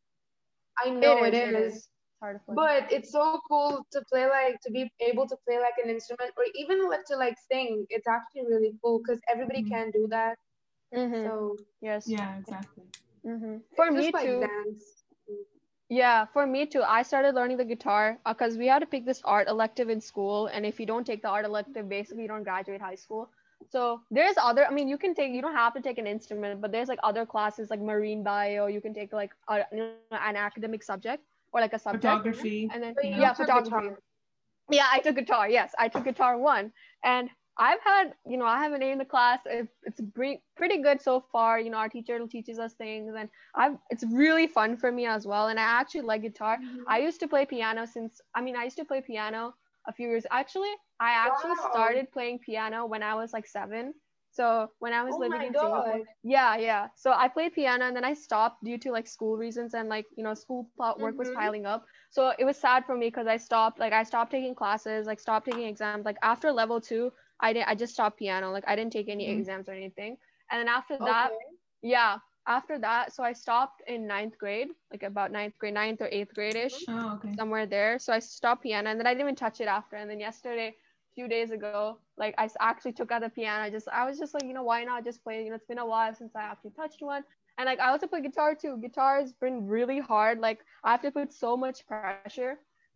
I It know it is, it is. is. It's hard to play. But it's so cool to play like to be able to play like an instrument or even like to like sing. It's actually really cool because everybody Mhm. can do that. Mm-hmm. So Yes. Yeah, exactly. Mm-hmm. For it's me just like too. dance. Yeah, for me too. I started learning the guitar because we had to pick this art elective in school, and if you don't take the art elective, basically you don't graduate high school. So there's other, I mean, you can take, you don't have to take an instrument, but there's like other classes like marine bio. You can take like a, you know, an academic subject or like a subject, Photography. and then But Yeah. you yeah, took photography. guitar. Yeah, I took guitar. Yes, I took guitar one, and I've had, you know, I have an A in the class. It's it's pre- pretty good so far. You know, our teacher teaches us things, and I've it's really fun for me as well. And I actually like guitar. I Mhm. used to play piano since I mean I used to play piano a few years. Actually, I actually Wow. started playing piano when I was like seven. So when I was Oh living my in Singapore, God. yeah, yeah. So I played piano and then I stopped due to like school reasons and like you know school pl- work was Mm-hmm. piling up. So it was sad for me because I stopped like I stopped taking classes, like stopped taking exams. Like after level two, I didn't I just stopped piano. Like I didn't take any Mhm. exams or anything. And then after that, Okay. yeah, after that, so I stopped in ninth grade, like about ninth grade, ninth or eighth grade ish, Oh, okay. somewhere there. So I stopped piano and then I didn't even touch it after. And then yesterday, a few days ago, like I actually took out the piano. I just I was just like, you know, why not just play? You know, it's been a while since I actually touched one. And like I also play guitar too. Guitar has been really hard. Like I have to put so much pressure.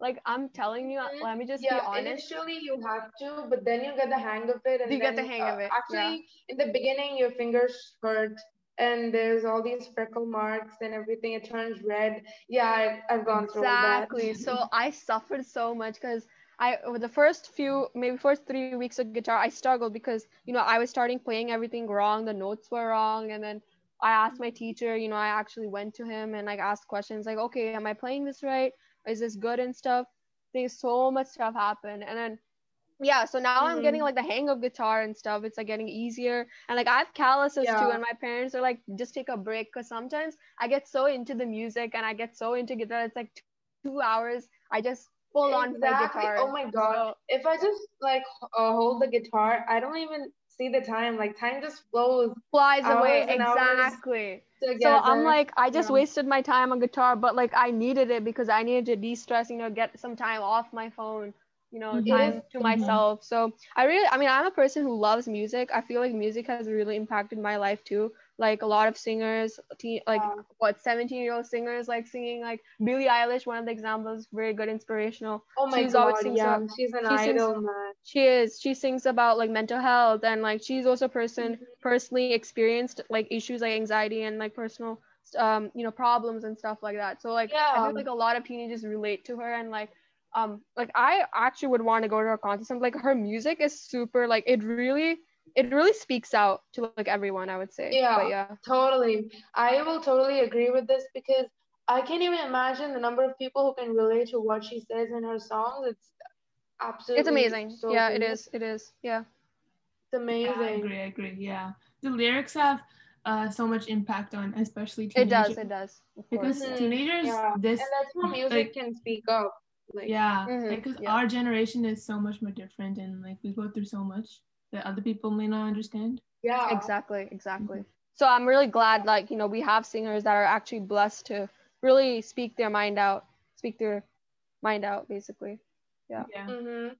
Like I'm telling you, Mhm. let me just be Yeah, honest. initially you have to, but then you get the hang of it, Do and you get the then hang uh, of it? Yeah. actually in the beginning your fingers hurt, and there's all these freckle marks and everything. It turns red. Yeah, I, I've gone through all that. Exactly. So I suffered so much because I over the first few maybe first three weeks of guitar I struggled because you know I was starting playing everything wrong, the notes were wrong, and then I asked my teacher, you know, I actually went to him and like asked questions like, okay, am I playing this right? Is this good and stuff? There's so much stuff happened, and then yeah, so now I'm getting Hmm. like the hang of guitar and stuff. It's like getting easier, and like I have calluses too, Yeah, and my parents are like, just take a break because sometimes I get so into the music and I get so into guitar. It's like two hours. I just full on play guitar. exactly. Oh my God. So If I just like h- uh, hold the guitar, I don't even see the time. Like time just flows, flies away hours and hours exactly. So I'm together. like, I Yeah. just wasted my time on guitar, but like I needed it because I needed to de-stress, you know, get some time off my phone, you know, It Mm-hmm. is. time to Mm-hmm. myself. So I really, I mean, I'm a person who loves music. I feel like music has really impacted my life too. Like a lot of singers, teen, like Uh, what seventeen year old singers like singing like Billie Eilish, one of the examples, very good, inspirational. oh my She's always God. sings Yeah, about, she's an she sings idol, man. she is. She sings about like mental health and like she's also a person Mhm. personally experienced like issues like anxiety and like personal um you know problems and stuff like that. So like I feel Yeah. like a lot of teenagers relate to her and like um like I actually would want to go to her concert. Some like her music is super like it really it really speaks out to like everyone I would say. But Yeah, yeah. totally. I will totally agree with this because I can't even imagine the number of people who can relate to what she says in her songs. It's It's absolutely amazing. so Yeah, it great. is. It is. Yeah. It's Yeah, I amazing. agree. I agree. Yeah, the lyrics have uh, so much impact on especially It teenagers does. It does. Of course. because Yeah. Hmm. teenagers Yeah, and this that's how music like can speak up. Like, yeah Mhm. because Yeah. our generation is so much more different and like we go through so much that other people may not understand. yeah, Exactly, Mhm. exactly. So I'm really glad, like, you know, we have singers that are actually blessed to really speak their mind out, speak their mind out, basically. Yeah. Yeah. mm-hmm.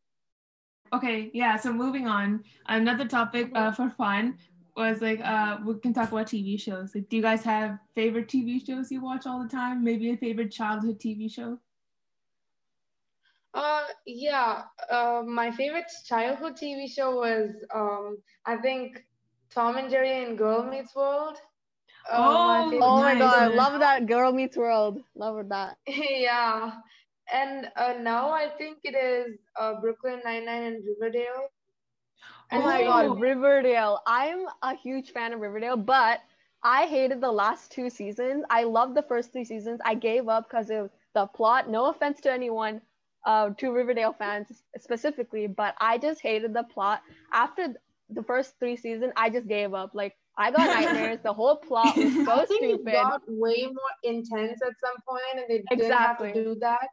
Okay. Yeah. So moving on, another topic Mm-hmm. uh, for fun was like uh we can talk about T V shows. Like, do you guys have favorite T V shows you watch all the time? Maybe a favorite childhood T V show? Uh, yeah. Uh, my favorite childhood T V show was um, I think Tom and Jerry and Girl Meets World. Uh, my Oh, favorite Oh my show God, nice, I till nice. love now. that Girl Meets World. Love that. Yeah. And uh, now I think it is uh, Brooklyn Nine-Nine and Riverdale. Oh And my Stranger God, Oh, Things. Riverdale. I'm a huge fan of Riverdale, but I hated the last two seasons. I loved the first three seasons. I gave up because of the plot. No offense to anyone, uh, to Riverdale fans specifically, but I just hated the plot. After the first three seasons, I just gave up. Like, I got nightmares. The whole plot was I so think it stupid. got way more intense at some point, and they didn't have to Exactly. do that.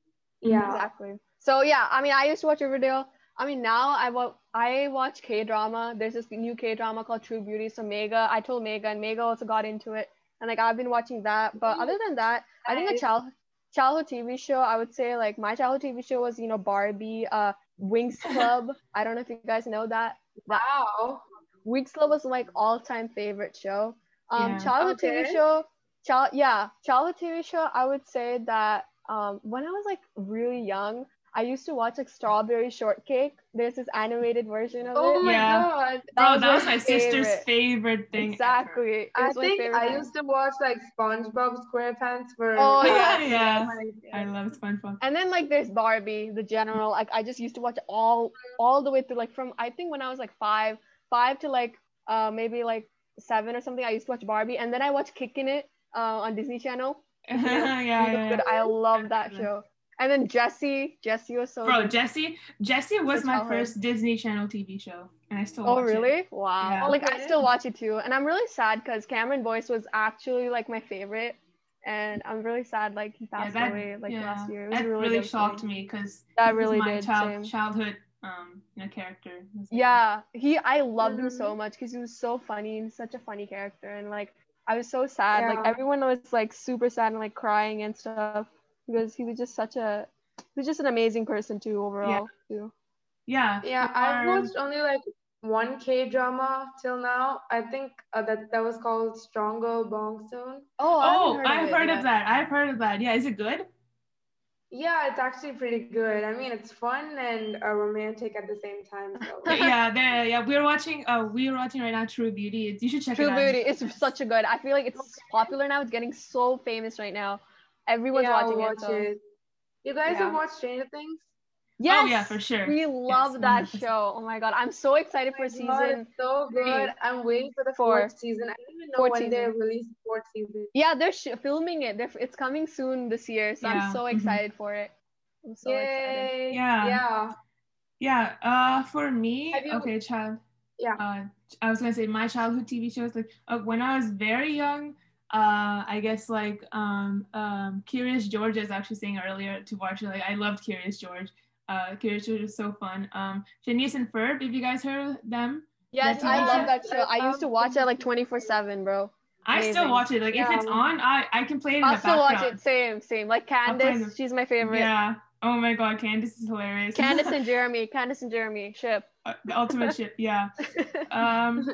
Mhm. Yeah. Exactly. So yeah, I mean, I used to watch Riverdale. I mean, now I wa- I watch K drama. There's this new K drama called True Beauty. So Mega, I told Mega, and Mega also got into it. And like I've been watching that. But Mm, other than that, I think a nice. child childhood T V show, I would say like my childhood T V show was you know Barbie, uh, Winx Club. I don't know if you guys know that. That Wow. Winx Club was like all time favorite show. Um, Yeah. childhood T V Okay. show, child yeah, childhood T V show. I would say that um, when I was like really young, I used to watch like Strawberry Shortcake. There's this animated version of Oh it. my Yeah. God. That Bro, was that my was my sister's favorite. favorite thing ever. Exactly, it I was my think favorite I thing. used to watch like SpongeBob SquarePants for Oh yes, yes, Yeah. like I yes. love SpongeBob. And then like there's Barbie, the general. Like I just used to watch all all the way through like from I think when I was like five, five to like uh maybe like seven or something. I used to watch Barbie, and then I watched Kickin' It uh on Disney Channel. Kickin' It was Yeah, yeah, really good. yeah. I I love that remember that. show. And then Jessie, Jessie was so Bro, good. Jessie, Jessie So was my childhood. first Disney Channel T V show, and I still Oh watch it. really? Wow. Yeah. Like I okay. still watch it too, and I'm really sad because Cameron Boyce was actually like my favorite, and I'm really sad like he Yeah, passed that away like last yeah, year. It was that really really shocked devastating. me because he That was really my did. child Same. childhood um you know character. It was like, oh. Yeah, he I loved him Mm-hmm. so much because he was so funny and such a funny character, and like I was so sad. Like Yeah. everyone was like super sad and like crying and stuff because he was just such a he was just an amazing person too Yeah, overall too. yeah. Yeah, I've For watched only like one K drama till now. I think uh, that that was called Strong Girl Bong Soon. Oh, I haven't oh, heard of I've it heard of yet. that. I've heard of that. Yeah, is it good? Yeah, it's actually pretty good. I mean, it's fun and uh, romantic at the same time. So Yeah, there. Yeah, we're watching. Uh, we're watching right now. True Beauty. It's, you should check it True out. Beauty. It's really It's nice. such a good. I feel like it's okay. popular now. It's getting so famous right now. Everyone's Yeah, I'll watching it. watch So it. You guys have yeah. watched Stranger Things? Oh yeah, for Yes, sure. we Yes, love one that hundred percent. show. Oh my God, I'm so excited for Oh my God, season it's so good. three, I'm waiting for the fourth four, season. I don't even know fourth when they season. release the fourth season. Yeah, they're sh- filming it. They're, it's coming soon this year, so I'm Yeah. so hmm excited for it. I'm so excited. Yay! Yeah. Yeah. Yeah. Uh, for me, Have you? okay, child. Yeah. Uh, I was gonna say my childhood T V shows. Like uh, when I was very young, uh, I guess like um, um, Curious George, as I was actually saying earlier to watch it. Like I loved Curious George. Uh, Curious George is so fun. Um, Phineas and Ferb. If you guys heard them, Yes, that I T V love show. Yes, that show. I I used love to watch it Phineas like and twenty-four Ferb. seven, bro. I still Amazing. watch it. Like if it's Yeah. on, I I can play it in I'll the still watch it. background. Same, same. Like I'll play in the Candace, she's my favorite. yeah. Oh my God, Candace is hilarious. Candace and Jeremy. Candace and Jeremy. Ship. Uh, the ultimate ship. Yeah. Um.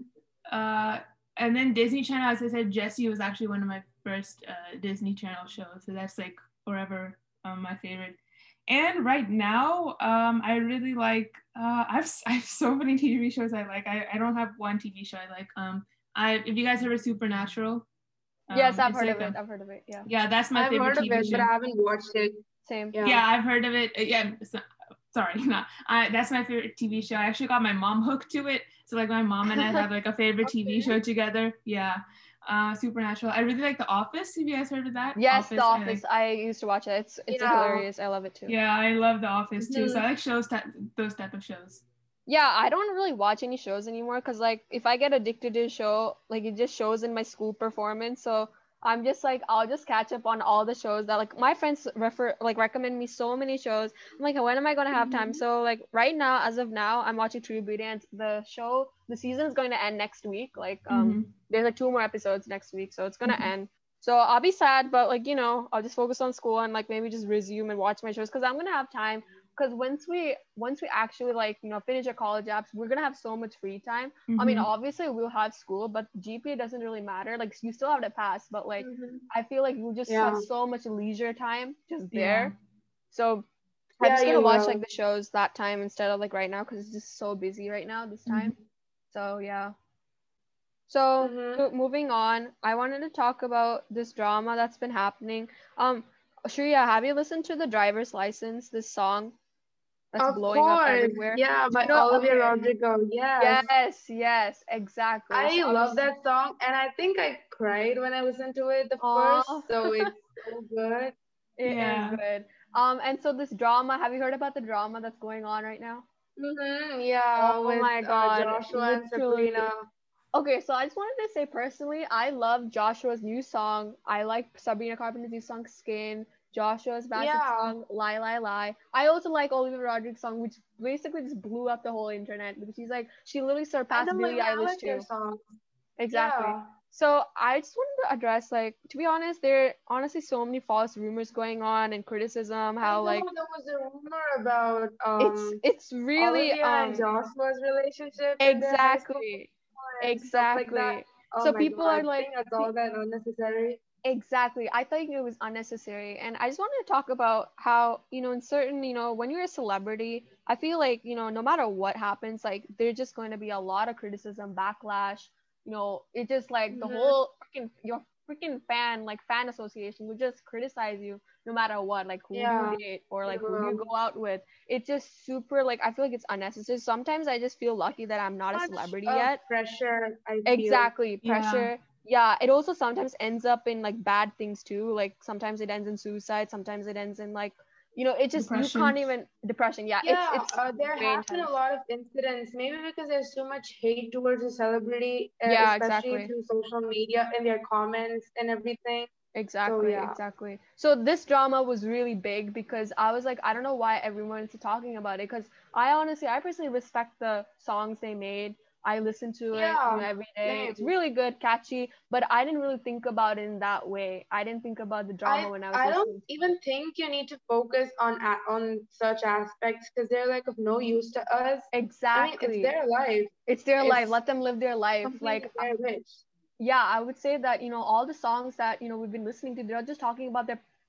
Uh. And then Disney Channel, as I said, Jessie was actually one of my first uh, Disney Channel shows. So that's like forever um, my favorite. And right now, um, I really like. Uh, I've I have so many T V shows I like. I, I don't have one T V show I like. Um, I if you guys ever Supernatural, Yes, um, I've it's heard like of it. a I've heard of it. Yeah. yeah, that's my I've favorite heard of T V it, but show. I haven't watched it. Same. Yeah. Yeah, I've heard of it. Uh, Yeah, so, sorry, not. I that's my favorite T V show. I actually got my mom hooked to it. So like my mom and I have like a favorite T V Okay. show together. Yeah, uh, Supernatural. I really like The Office. Have you guys heard of that? Yes, The Office. I Office. like. I used to watch it. It's it's Yeah. hilarious. I love it too. Yeah, I love The Office too. So hmm I like shows that those type of shows. Yeah, I don't really watch any shows anymore because like if I get addicted to a show, like it just shows in my school performance. So I'm just like I'll just catch up on all the shows that like my friends refer like recommend me so many shows. I'm like, when am I gonna have time? hmm So like right now, as of now, I'm watching True Beauty and the show, the season is going to end next week. Like um, Mm-hmm. there's like two more episodes next week, so it's gonna Mm-hmm. end. So I'll be sad, but like you know, I'll just focus on school and like maybe just resume and watch my shows because I'm gonna have time because once we once we actually like you know finish our college apps, we're gonna have so much free time. I mean, Mm-hmm. obviously we'll have school, but G P A doesn't really matter. Like you still have to pass, but like hmm I feel like you just have Yeah. so much leisure time just Yeah. there. So I'm Yeah, just gonna you watch like will. the shows that time instead of like right now because it's just so busy right now this Mm-hmm. time. So yeah. So hmm mo- moving on, I wanted to talk about this drama that's been happening. Um, Shreya, have you listened to the driver's license, this song that's Of blowing up course. everywhere? Yeah, Do you by know? Olivia Okay. Rodrigo. Yes. Yes, yes, exactly. So I I love was, that song, and I think I cried when I listened to it the oh, first, so it's so good. it is Yeah. good. Um, and so this drama, have you heard about the drama that's going on right now? hmm Yeah, Oh with my uh, God, Joshua and literally. Sabrina. Okay, so I just wanted to say personally, I love Joshua's new song. I like Sabrina Carpenter's new song Skin, Joshua's massive Yeah, song Lie Lie Lie. I also like Olivia Rodrigo's song, which basically just blew up the whole internet because she's like she literally I surpassed know, Billie even I Eilish like their too. songs. Exactly. Yeah, So I just wanted to address like to be honest, there are honestly so many false rumors going on and criticism I how know like there was a rumor about it's um it's really Olivia and um Joshua's relationship in their high school exactly and stuff like that. exactly. Oh So my people are God, I like think that's all that unnecessary. exactly. I think it was unnecessary. And I just wanted to talk about how, you know, in certain, you know, when you're a celebrity, I feel like, you know, no matter what happens, like there's just going to be a lot of criticism, backlash. You know, it just like the hmm whole freaking your freaking fan, like fan association would just criticize you no matter what, like who do you Yeah, date or they like who do you will. go out with. It's just super like I feel like it's unnecessary. Sometimes I just feel lucky that I'm not a Much celebrity of yet. pressure, I feel. Exactly, Yeah. pressure. Yeah, it also sometimes ends up in like bad things too. Like sometimes it ends in suicide, sometimes it ends in like, you know, it just you can't Depression. even depression. Yeah, it's Yeah, it's uh, there way have been a intense. lot of incidents, maybe because there's so much hate towards a celebrity, uh, Yeah, especially exactly. through social media and their comments and everything. So Exactly, yeah. exactly. So this drama was really big because I was like, I don't know why everyone is talking about it. Because I honestly, I personally respect the songs they made. I listen to it, you know, Yeah, every day. It's same. really good, catchy, but I didn't really think about it in that way. I didn't think about the I drama when I was I don't listening. even think you need to focus on a- on such aspects because they're like of no use to us. I mean, it's Exactly. their life. It's their life. It's Let them live their life. completely Like, uh, their wish. yeah, I would say that, you know, all the songs that, you know, we've been listening to, they're just talking about their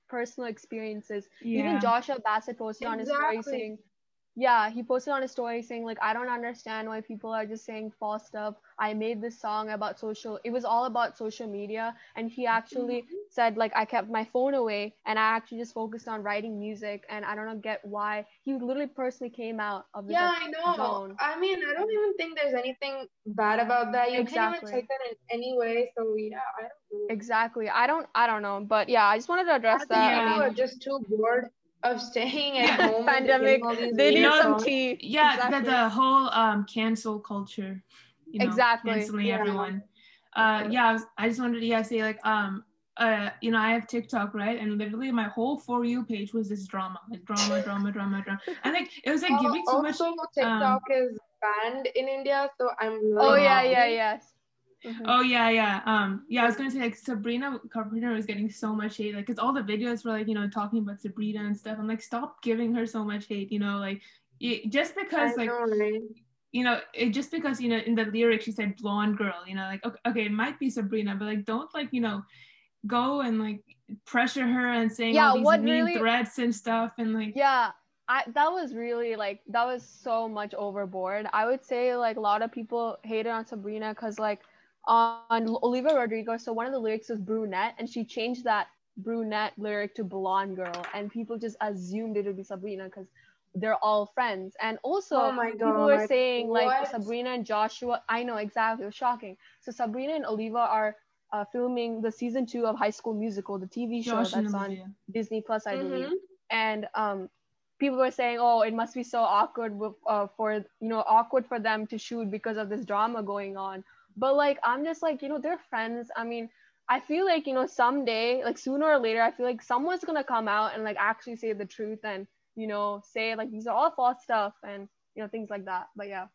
personal experiences. Even Yeah. Joshua Bassett posted on his story Exactly. saying, yeah, he posted on his story saying like, I don't understand why people are just saying false stuff. I made this song about social. It was all about social media, and he actually Mhm. said like, I kept my phone away and I actually just focused on writing music, and I don't know get why he literally personally came out of this Yeah, like I know. zone. I mean, I don't even think there's anything bad about that. You can even take Exactly. that in any way. So yeah, I don't know. Exactly. I don't I don't know, but yeah, I just wanted to I address think that. I people Yeah. are mean, just too bored of staying at Yeah. home and getting pandemic, all these they You need meme know, some songs. tea. yeah, the Exactly. the whole um cancel culture, you know, Exactly. canceling Yeah. everyone. Uh Exactly. yeah, I, was, I just wanted to yeah say like um uh you know, I have TikTok, right? And literally my whole for you page was this drama, like drama, drama, drama, drama. And like it was like Uh, giving so much also, TikTok um is banned in India, so I'm Oh really yeah, oh yeah, happy. yes. Hmm. oh yeah, yeah. Um yeah, I was Yeah. gonna say like Sabrina Carpenter was getting so much hate, like because all the videos were like, you know, talking about Sabrina and stuff. I'm like, stop giving her so much hate, you know, like it, just I because like know, right? you know, it just because you know in the lyrics she said blonde girl, you know, like okay, okay, it might be Sabrina, but like don't like you know go and like pressure her and saying all Yeah, these what mean really threats and stuff and like yeah, I that was really like that was so much overboard. I would say like a lot of people hated on Sabrina because like on Olivia Rodrigo, so one of the lyrics was brunette, and she changed that brunette lyric to blonde girl, and people just assumed it would be Sabrina because they're all friends. And Oh also my people were God. saying like What? Sabrina and Joshua. I know exactly, it was shocking. So Sabrina and Oliva are uh, filming the season two of High School Musical, the T V show Josh and that's on Olivia. Disney Plus, I believe. Mm-hmm. And um, people were saying, "Oh, it must be so awkward with, uh, for you know awkward for them to shoot because of this drama going on." But like, I'm just like, you know, they're friends. I mean, I feel like you know someday, like sooner or later, I feel like someone's gonna come out and like actually say the truth and you know say like these are all false stuff and you know things like that. But yeah.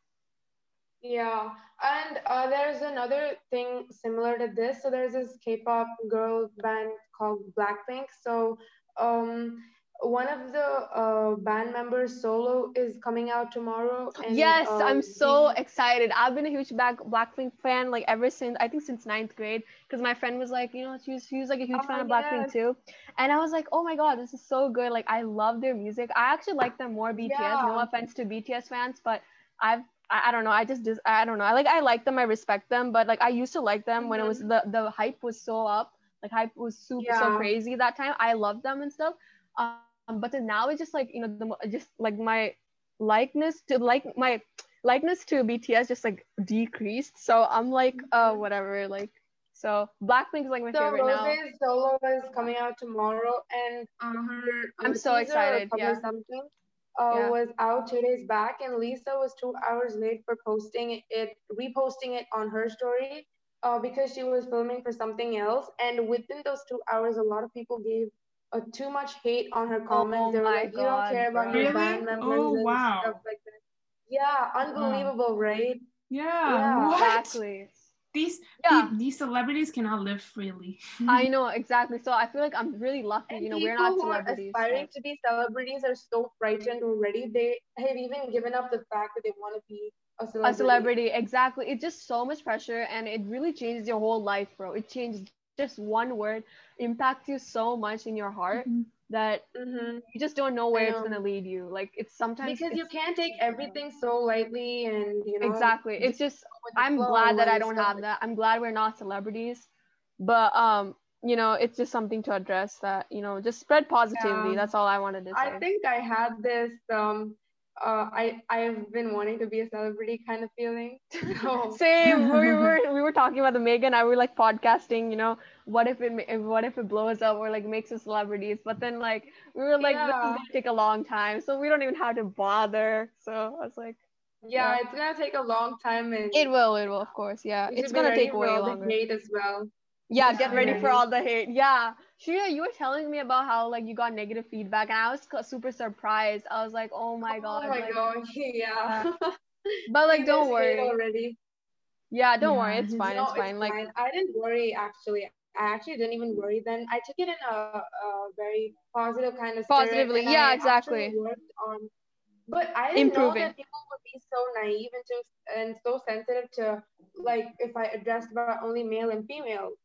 Yeah, and uh, there's another thing similar to this. So there's this K-pop girl band called Blackpink. So um, one of the uh, band members, Solo, is coming out tomorrow, and Yes, uh, I'm so we excited. I've been a huge Black Blackpink fan like ever since I think since ninth grade because my friend was like, you know, she was, she was like a huge ah fan of Blackpink yes, too, and I was like, oh my god, this is so good. Like I love their music. I actually like them more B T S. No yeah, offense to B T S fans, but I've I, I don't know. I just dis- I don't know. I like I like them. I respect them, but like I used to like them when it was hmm the the hype was so up. Like hype was super so yeah. crazy that time. I loved them and stuff. Um, but then now it's just like you know the mo- just like my likeness to like my likeness to B T S just like decreased. So I'm like, uh, Mhm. whatever. Like, so Blackpink is like my So favorite now. Rose's Solo is coming out tomorrow, and uh, her I'm uh, so teaser or excited. cover Yeah, something uh, yeah. was out two days back, and Lisa was two hours late for posting it, reposting it on her story, uh, because she was filming for something else. And within those two hours, a lot of people gave uh, too much hate on her comments. Oh They were my like, "You don't God, care about your bro. Really? band members Oh and stuff wow. like that." Yeah, Oh unbelievable, right? yeah. Yeah. What? Exactly. These Yeah, pe- these celebrities cannot live freely. I know exactly. So I feel like I'm really lucky. You And know, we're people not who are celebrities, aspiring but to be celebrities are so frightened already. They have even given up the fact that they want to be a a celebrity. celebrity, exactly. It's just so much pressure, and it really changes your whole life, bro. It changes just one word, impacts you so much in your heart Mhm. that Mm-hmm. you just don't know I where it's know. gonna lead you. Like it's sometimes Because you it's can't take everything so lightly and, you know, exactly. just It's just go with the I'm glad flow that I and don't stuff have like that. I'm glad we're not celebrities. But um, you know, it's just something to address that, you know, just spread that. positivity. Yeah. That's all I wanted to I say. think I had this um uh I I've been wanting to be a celebrity kind of feeling. So Same. We were we were talking about the Megan. I were like podcasting. You know, what if it ma- what if it blows up or like makes us celebrities? But then like we were like, this is yeah. gonna take a long time, so we don't even have to bother. So I was like, Yeah, yeah, it's gonna take a long time and it will. It will, of course. Yeah, we it's should be gonna ready take for way all the longer. hate as well. We Yeah, should get Yeah, be ready yeah. for ready. all the hate. Yeah, Shreya, you were telling me about how like you got negative feedback, and I was c- super surprised. I was like, oh my Oh god, my like, gosh, yeah. uh, but like, Seeing this don't hate worry. already. Yeah, don't worry. Yeah, It's his fine. It's No, it's fine. Like, fine. I didn't worry actually. I actually didn't even worry then. I took it in a, a very positive kind of spirit positively. and Yeah, I actually exactly. worked on, but I didn't know Improving. that people would be so naive and so and so sensitive to like if I addressed about only male and female.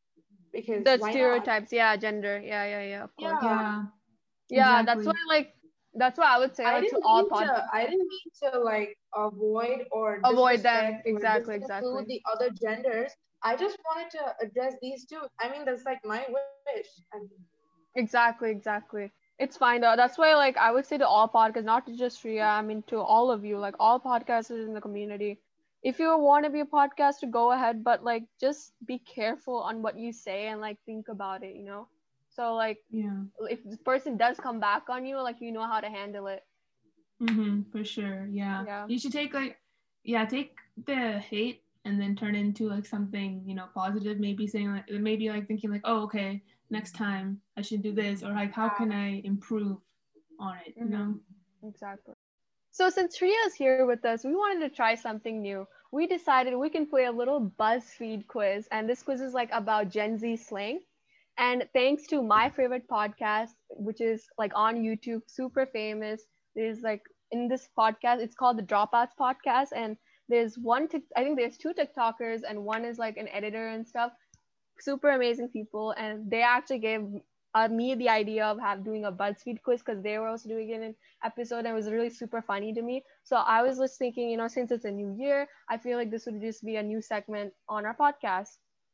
because The why not? stereotypes, yeah, gender, yeah, yeah, yeah, of course. Yeah. Yeah, Yeah, that's why exactly. like that's why I would say I like to didn't all mean pod to I didn't mean to like avoid or avoid them. disrespect or Exactly, disinclude exactly. the other genders. I just wanted to address these two. I mean, that's like my wish. I mean, Exactly, exactly. It's fine though. That's why like I would say to all podcasts, not to just Ria, I mean to all of you, like all podcasters in the community. If you want to be a podcaster, go ahead, but like just be careful on what you say and like think about it, you know? So like Yeah. if this person does come back on you, like you know how to handle it. Mm-hmm, for sure. Yeah. Yeah. You should take like, yeah, take the hate and then turn it into like something, you know, positive. Maybe saying like, maybe like thinking like, oh, okay, next time I should do this, or like, how can I improve on it? You Mm-hmm. know? Exactly. So since Ria is here with us, we wanted to try something new. We decided we can play a little BuzzFeed quiz, and this quiz is like about Gen Z slang. And thanks to my favorite podcast, which is like on YouTube, super famous. There's like in this podcast, it's called the Dropouts Podcast, and there's one. Tic- I think there's two TikTokers, and one is like an editor and stuff. Super amazing people, and they actually gave uh, me the idea of have doing a BuzzFeed quiz because they were also doing it in an episode, and it was really super funny to me. So I was just thinking, you know, since it's a new year, I feel like this would just be a new segment on our podcast.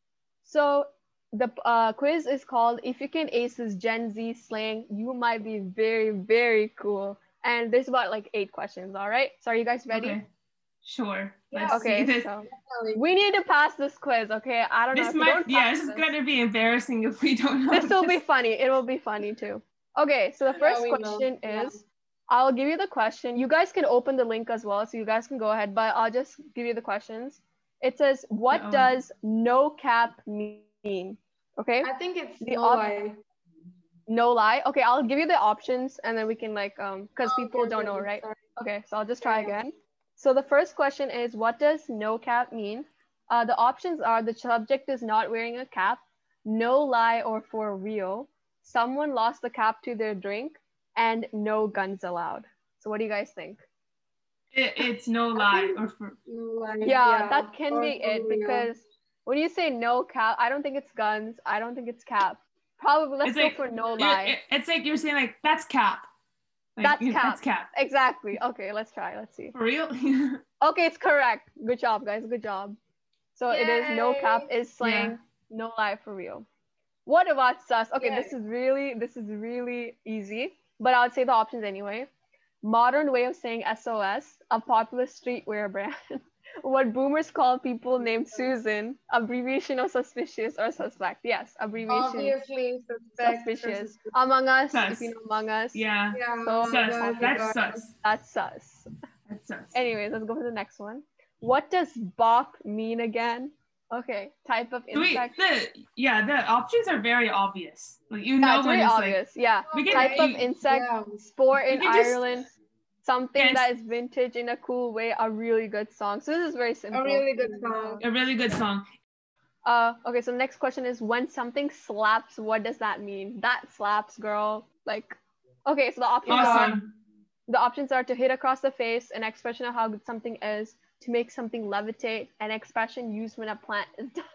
So the uh, quiz is called "If You Can Ace This Gen Z Slang, You Might Be Very, Very Cool." And there's about like eight questions. All right. So are you guys ready? Okay. Sure. yeah, Let's see Okay. this. So definitely. we need to pass this quiz. Okay. I don't know This if you might, don't yeah, pass this is this. gonna be embarrassing if we don't know This will be this. funny. It will be funny too. Okay, so the Yeah, first we will. question Yeah. is I'll give you the question. You guys can open the link as well, so you guys can go ahead, but I'll just give you the questions. It says, what Uh-oh. does no cap mean? Okay? I think it's The no op- lie. no lie. Okay, I'll give you the options and then we can like um because Oh, people okay, don't okay, know, okay. right? Sorry. Okay, so I'll just Yeah, try yeah. again. So the first question is, what does no cap mean? Uh, the options are the subject is not wearing a cap, no lie or for real, someone lost the cap to their drink, and no guns allowed. So what do you guys think? It, it's no I lie think or for. no lie. Yeah, Yeah, that can or be for it real. because when you say no cap, I don't think it's guns. I don't think it's cap. Probably let's It's go like for no it, lie. it, it's like you're saying like that's cap. Like That's you- cap. that's cap. Exactly. Okay, let's try. Let's see. For real? Okay, it's correct. Good job, guys. Good job. So it is no cap Yay! is slang, Yeah. no lie for real. What about sus? Okay, Yay! this is really this is really easy, but I would say the options anyway. Modern way of saying S O S, a popular streetwear brand. What boomers call people named Susan, abbreviation of suspicious or suspect. Yes, abbreviation Obviously, suspect or suspicious. suspicious. Among Us, if Sus. you know Among Us. Yeah. Yeah, So oh my Sus. God, popular. That's God. sus. That's sus. That's sus. Anyways, let's go for the next one. What does bop mean again? Okay, type of So we insect. the yeah the options are very obvious. Like you Yeah, know it's when very it's obvious. Yeah, We can- type of you- insect, Yeah. sport You in can just- Ireland, something Yes. that is vintage in a cool way. A really good song. So this is very simple. A really good song. like a really good song. Uh, okay. So the next question is, when something slaps, what does that mean? That slaps, girl. Like, okay. So the options are Awesome. the options are to hit across the face, an expression of how good something is, to make something levitate, an expression used when a plant is dying.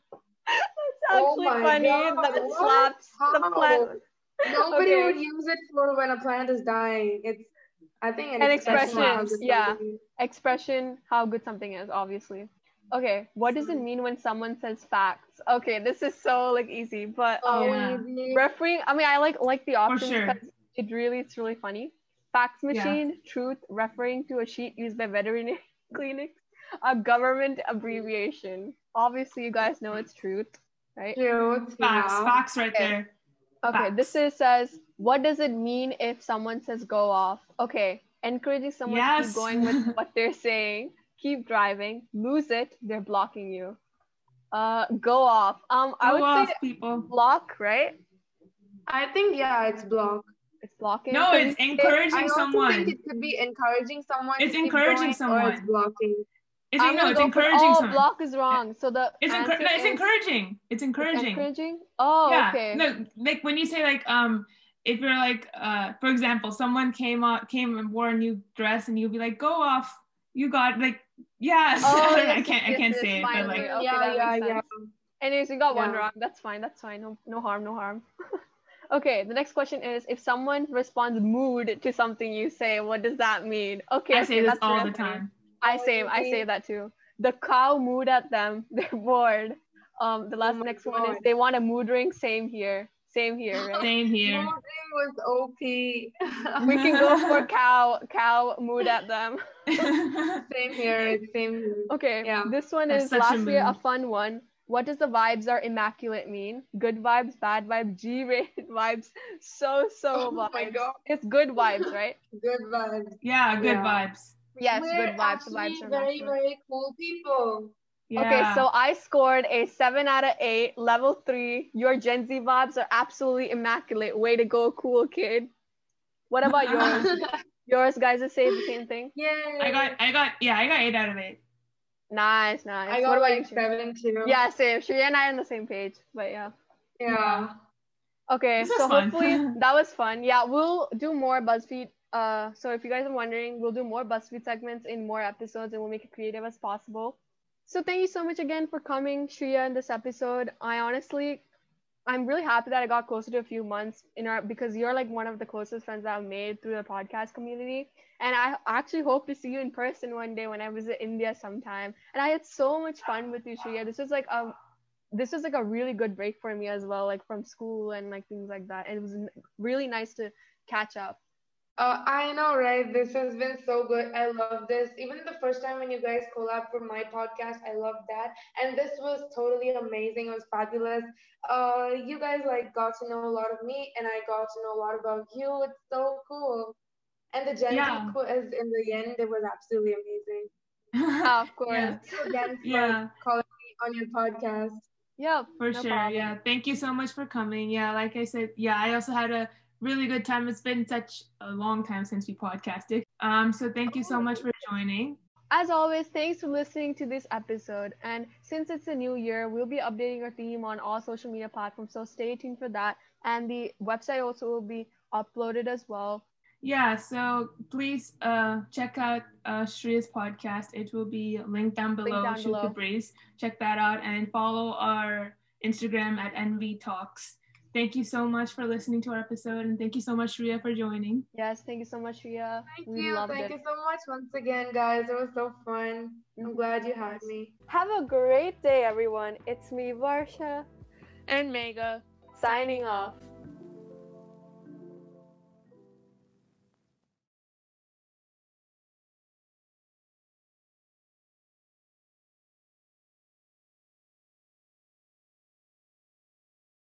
That's Oh actually my funny. God, That what? slaps the How? plant. Nobody Okay. would use it for when a plant is dying. It's, I think, an, An expression. of how expression, good yeah. something is. Expression, how good something is, obviously. Okay, what does it mean when someone says facts? Okay, this is so like easy, but So um, Yeah. easy. referring. I mean, I like like the options sure. because it really it's really funny. Fax Yeah. machine, truth, referring to a sheet used by veterinary clinics, a government abbreviation. Obviously, you guys know it's truth, right? Truth. Facts. Yeah. Facts right Okay. there. Okay, this Facts. is says, what does it mean if someone says go off? Okay, encouraging someone to Yes. keep going with what they're saying, keep driving, lose it, they're blocking you. Uh, go off. Um, I Go would off, say people. block, right? I think, yeah, it's block. It's blocking. No, 'cause it's we say- encouraging I also someone. think it could be encouraging someone It's to keep encouraging going, or it's someone. blocking. It's I'm no, gonna it's go for encouraging oh, someone. block is wrong. So the It's answer encour- no, it's is encouraging. It's it's encouraging. encouraging. Oh, Yeah. okay. No, like when you say like um if you're like uh for example, someone came on came and wore a new dress and you'll be like, go off. You got like yes. Oh, I, yes, can't yes, I can't yes, say it, but finally. like Okay, yeah, that yeah, makes yeah. sense. Anyways, you got one Yeah. wrong. That's fine. That's fine. No, no harm. No harm. Okay, the next question is if someone responds mood to something you say, what does that mean? Okay, I say okay, this that's all real the funny. time. I Oh, say you I say mean? that too. The cow mooed at them. They're bored. Um, the Oh last my next one is God. they want a mood ring. Same here. Same here, right? Same here. Moving was O P. We can go for cow cow mood at them. Same here. Same here. Okay, Yeah. this one That's is such a lastly a mood. fun one. What does the vibes are immaculate mean? Good vibes, bad vibes, G-rated vibes, so so Oh my vibes. God. It's good vibes, right? Good vibes. Yeah, good Yeah. vibes. Yes, We're good vibes. The actually vibes are very, immaculate. very cool people. Okay, Yeah. so I scored a seven out of eight, level three. Your Gen Z vibes are absolutely immaculate. Way to go, cool kid. What about yours? Yours, guys, is say the same thing. Yay. I got, I got, yeah, I got eight out of eight. Nice, nice. I got what about like you, Shri? seven too. Yeah, same. Shri and I are on the same page, but yeah. Yeah. Yeah. Okay, This was so fun. hopefully that was fun. Yeah, we'll do more BuzzFeed. Uh, so if you guys are wondering, we'll do more BuzzFeed segments in more episodes, and we'll make it creative as possible. So thank you so much again for coming, Shreya, in this episode. I honestly, I'm really happy that I got closer to a few months in our because you're like one of the closest friends that I've made through the podcast community. And I actually hope to see you in person one day when I visit India sometime. And I had so much fun with you, Shreya. This was like a this was like a really good break for me as well, like from school and like things like that. And it was n- really nice to catch up. Uh, I know, right? This has been so good. I love this. Even the first time when you guys collab for my podcast, I loved that. And this was totally amazing. It was fabulous. Uh, you guys like got to know a lot of me, and I got to know a lot about you. It's so cool. And the Gen Z Yeah. quiz in the end, it was absolutely amazing. Yeah, of course. Yeah. Thank you again for Yeah. calling me on your podcast. Yeah, For no sure. problem. Yeah. Thank you so much for coming. Yeah. Like I said, yeah, I also had a really good time. It's been such a long time since we podcasted. Um, so thank you so much for joining. As always, thanks for listening to this episode. And since it's a new year, we'll be updating our theme on all social media platforms. So stay tuned for that. And the website also will be uploaded as well. Yeah, so please uh, check out uh, Shreya's podcast. It will be linked down below. down Shoot the below. Breeze. Check that out and follow our Instagram at N V Talks. Thank you so much for listening to our episode, and thank you so much, Shreya, for joining. Yes, thank you so much, Shreya. Thank We you. loved Thank it. you so much once again, guys. It was so fun. I'm Mhm. glad you had me. Have a great day, everyone. It's me, Varsha, And Mega. signing off.